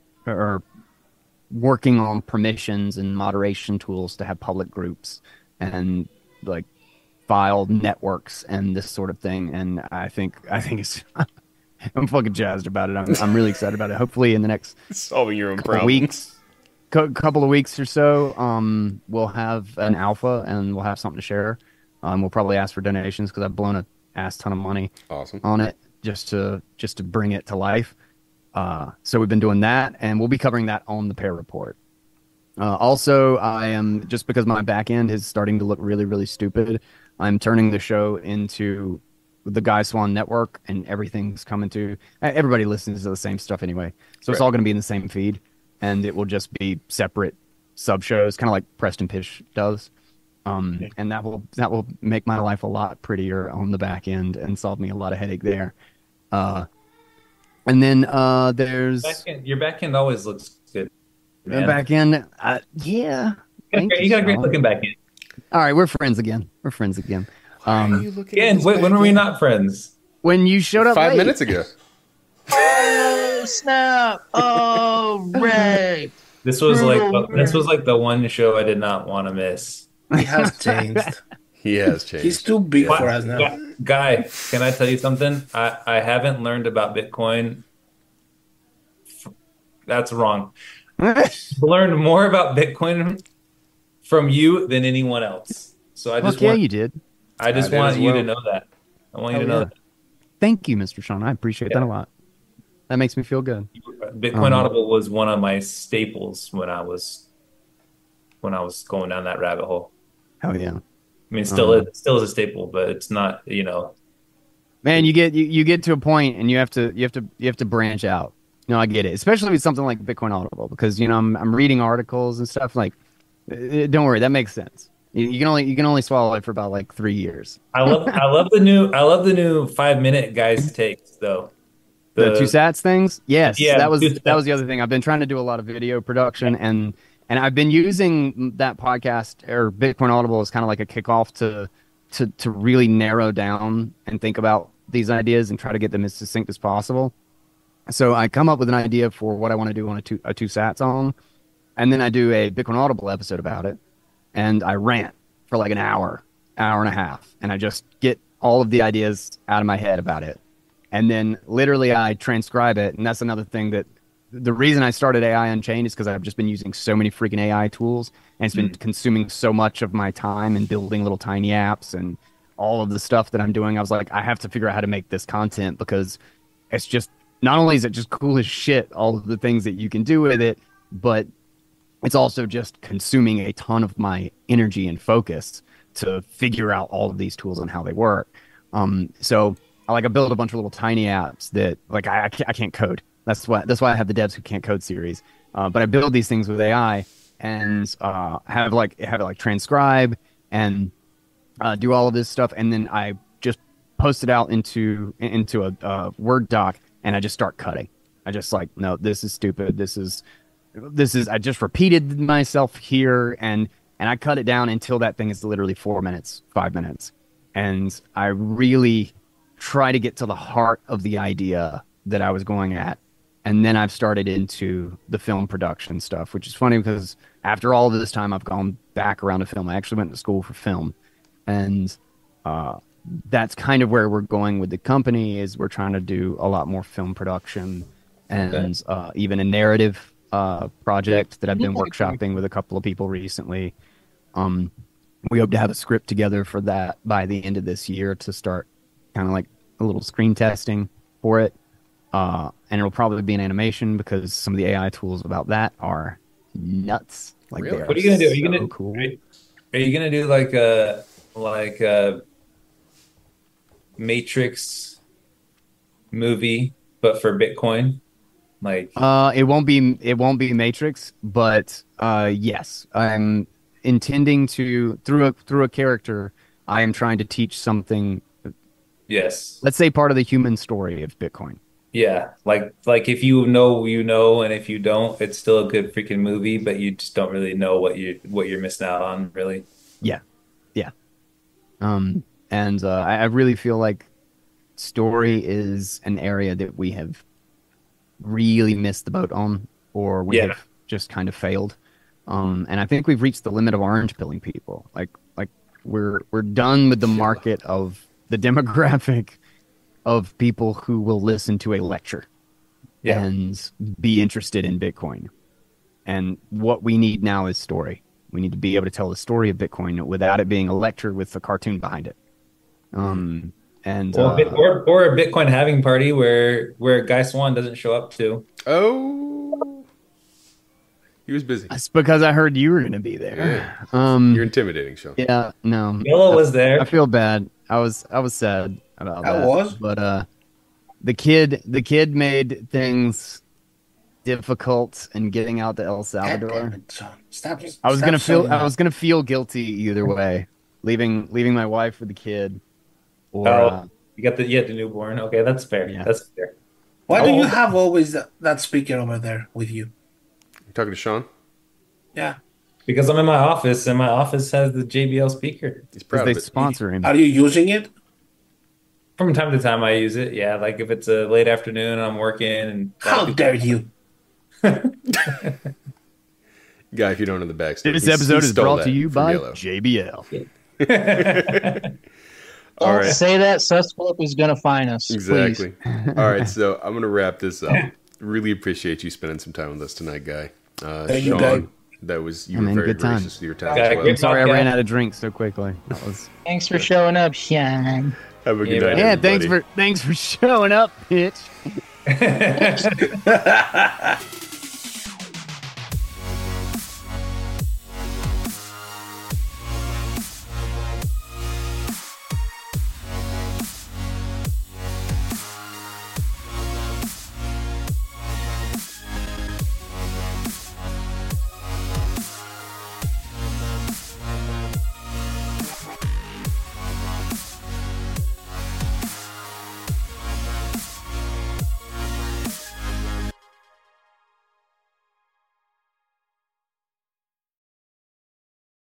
Speaker 1: or working on permissions and moderation tools to have public groups and like file networks and this sort of thing. And I think I think it's I'm fucking jazzed about it. I'm I'm really excited about it. Hopefully in the next
Speaker 2: Solving your own
Speaker 1: couple
Speaker 2: problems.
Speaker 1: weeks, co- couple of weeks or so, um, we'll have an alpha and we'll have something to share. Um, we'll probably ask for donations because I've blown a ass ton of money
Speaker 2: Awesome.
Speaker 1: on it just to just to bring it to life. Uh, so we've been doing that, and we'll be covering that on the Pair Report. Uh, also, I am just because my back end is starting to look really, really stupid. I'm turning the show into the Guy Swan Network, and everything's coming to everybody listens to the same stuff anyway, so it's
Speaker 2: Right.
Speaker 1: all going to be in the same feed, and it will just be separate sub shows, kind of like Preston Pish does. Um, and that will that will make my life a lot prettier on the back end and solve me a lot of headache there. Uh, and then uh, there's
Speaker 5: Back end, your back end always looks good,
Speaker 1: the
Speaker 5: man.
Speaker 1: back end. Uh, yeah, thank
Speaker 5: you got a great
Speaker 1: Sean.
Speaker 5: looking back end.
Speaker 1: All right, we're friends again. We're friends again. Um,
Speaker 5: Again, wait, when were we not friends?
Speaker 1: when you showed up
Speaker 2: Five
Speaker 1: late,
Speaker 2: minutes ago.
Speaker 6: Oh snap! Oh Ray!
Speaker 5: This was like this was like the one show I did not want to miss.
Speaker 3: He has changed.
Speaker 2: He has changed.
Speaker 3: He's too big
Speaker 5: What?
Speaker 3: for us now.
Speaker 5: Guy- Guy, can I tell you something? I, I haven't learned about Bitcoin f- That's wrong. I've learned more about Bitcoin from you than anyone else. So I just
Speaker 1: Fuck yeah,
Speaker 5: want
Speaker 1: you did.
Speaker 5: I just
Speaker 2: I did
Speaker 5: want
Speaker 2: as
Speaker 5: you
Speaker 2: well.
Speaker 5: to know that. I want you
Speaker 1: Hell
Speaker 5: to know
Speaker 1: yeah.
Speaker 5: that.
Speaker 1: Thank you, Mister Sean. I appreciate that
Speaker 5: Yeah.
Speaker 1: a lot. That makes me feel good.
Speaker 5: Bitcoin
Speaker 1: Um,
Speaker 5: Audible was one of my staples when I was when I was going down that rabbit hole.
Speaker 1: Hell yeah.
Speaker 5: I mean, still
Speaker 1: Um,
Speaker 5: is still is a staple, but it's not, you know.
Speaker 1: Man, you get you, you get to a point and you have to you have to you have to branch out. No, I get it, especially with something like Bitcoin Audible, because you know I'm I'm reading articles and stuff. Like, uh, don't worry, that makes sense. You, you can only you can only swallow it for about like three years.
Speaker 5: I love I love the new I love the new five minute guys takes though.
Speaker 1: The, two sats things, yes,
Speaker 5: Yeah,
Speaker 1: that was
Speaker 5: two
Speaker 1: that was
Speaker 5: sats.
Speaker 1: the other thing. I've been trying to do a lot of video production, and and I've been using that podcast or Bitcoin Audible as kind of like a kickoff to to to really narrow down and think about these ideas and try to get them as succinct as possible. So I come up with an idea for what I want to do on a two a two sat song, and then I do a Bitcoin Audible episode about it, and I rant for like an hour, hour and a half, and I just get all of the ideas out of my head about it. And then literally I transcribe it. And that's another thing that the reason I started A I Unchained is because I've just been using so many freaking A I tools, and it's been consuming so much of my time and building little tiny apps and all of the stuff that I'm doing. I was like, I have to figure out how to make this content, because it's just, not only is it just cool as shit, all of the things that you can do with it, but it's also just consuming a ton of my energy and focus to figure out all of these tools and how they work. Um, so I like I build a bunch of little tiny apps that like I I can't, I can't code. That's why that's why I have the Devs Who Can't Code series. Uh, but I build these things with A I and uh, have like have it like transcribe and uh, do all of this stuff, and then I just post it out into into a, a Word doc, and I just start cutting. I just like, no, this is stupid. This is this is I just repeated myself here, and and I cut it down until that thing is literally four minutes, five minutes, and I really try to get to the heart of the idea that I was going at. And then I've started into the film production stuff, which is funny because after all of this time, I've gone back around to film. I actually went to school for film. And uh, that's kind of where we're going with the company, is we're trying to do a lot more film production and
Speaker 5: Okay.
Speaker 1: uh, even a narrative uh, project that I've been workshopping with a couple of people recently. Um, we hope to have a script together for that by the end of this year to start kind of like a little screen testing for it. Uh, and it'll probably be an animation because some of the A I tools about that are nuts. Like,
Speaker 2: Really?
Speaker 1: they are
Speaker 5: What are you gonna do? Are you
Speaker 1: so
Speaker 5: gonna
Speaker 1: cool.
Speaker 5: Are you gonna do like a like a Matrix movie, but for Bitcoin? Like,
Speaker 1: Uh, it won't be it won't be Matrix, but uh, yes, I'm intending to through a through a character. I am trying to teach something.
Speaker 5: yes,
Speaker 1: Let's say part of the human story of Bitcoin.
Speaker 5: yeah. Like like if you know, you know, and if you don't, it's still a good freaking movie, but you just don't really know what you what you're missing out on, really.
Speaker 1: Yeah, yeah. Um, and uh, I, I really feel like story is an area that we have really missed the boat on, or we
Speaker 5: Yeah.
Speaker 1: have just kind of failed. Um, and I think we've reached the limit of orange pilling people. Like, like we're we're done with the market of the demographic of people who will listen to a lecture
Speaker 5: Yeah.
Speaker 1: and be interested in Bitcoin. And what we need now is story. We need to be able to tell the story of Bitcoin without it being a lecture with a cartoon behind it. Um, and
Speaker 5: Well,
Speaker 1: uh,
Speaker 5: Bit- or or a Bitcoin having party where where Guy Swan doesn't show up to.
Speaker 2: Oh, he was busy.
Speaker 1: it's because I heard you were going to be there. Um,
Speaker 2: You're intimidating, Sean.
Speaker 1: yeah, no,
Speaker 5: Milo was there.
Speaker 1: I feel bad. I was I was sad about
Speaker 3: I
Speaker 1: that.
Speaker 3: was?
Speaker 1: But uh, the kid the kid made things difficult in getting out to El
Speaker 3: God
Speaker 1: Salvador.
Speaker 3: damn it, son. Stop.
Speaker 1: I was
Speaker 3: stop
Speaker 1: gonna feel
Speaker 3: saying
Speaker 1: I
Speaker 3: that.
Speaker 1: was gonna feel guilty either way, leaving leaving my wife with the kid, or
Speaker 5: Oh,
Speaker 1: uh,
Speaker 5: you got the you had the newborn. Okay, that's fair.
Speaker 1: Yeah.
Speaker 5: That's fair.
Speaker 3: Why do
Speaker 5: Oh.
Speaker 3: you have always that, that speaker over there with you?
Speaker 2: You talking to Sean?
Speaker 3: Yeah.
Speaker 5: Because I'm in my office and my office has the J B L speaker.
Speaker 2: He's
Speaker 1: because
Speaker 2: proud
Speaker 1: they
Speaker 2: of it.
Speaker 1: sponsor him.
Speaker 3: Are you using it?
Speaker 5: From time to time, I use it. Yeah, like if it's a late afternoon, I'm working. And
Speaker 3: How dare you?
Speaker 2: Guy, if you don't know the backstory,
Speaker 1: This
Speaker 2: he- he
Speaker 1: episode is
Speaker 2: stole
Speaker 1: brought
Speaker 2: that
Speaker 1: to you
Speaker 2: from
Speaker 1: by
Speaker 2: Yellow.
Speaker 1: J B L.
Speaker 2: All
Speaker 4: Don't
Speaker 2: right.
Speaker 4: say that. Sus Philip is gonna find us.
Speaker 2: Exactly.
Speaker 4: Please.
Speaker 2: All right, so I'm gonna wrap this up. really appreciate you spending some time with us tonight, Guy. Uh,
Speaker 3: Thank you,
Speaker 2: Sean,
Speaker 3: Guy.
Speaker 2: that was you
Speaker 1: I
Speaker 2: were
Speaker 1: mean,
Speaker 2: very
Speaker 1: good time.
Speaker 2: gracious with your time
Speaker 5: Guy,
Speaker 2: as well.
Speaker 5: good
Speaker 1: I'm sorry I
Speaker 5: Okay.
Speaker 1: ran out of drinks so quickly. That was.
Speaker 4: Thanks for showing up, Sean.
Speaker 2: Have a good
Speaker 5: Yeah,
Speaker 2: night,
Speaker 1: Yeah,
Speaker 2: everybody.
Speaker 1: thanks for thanks for showing up, bitch.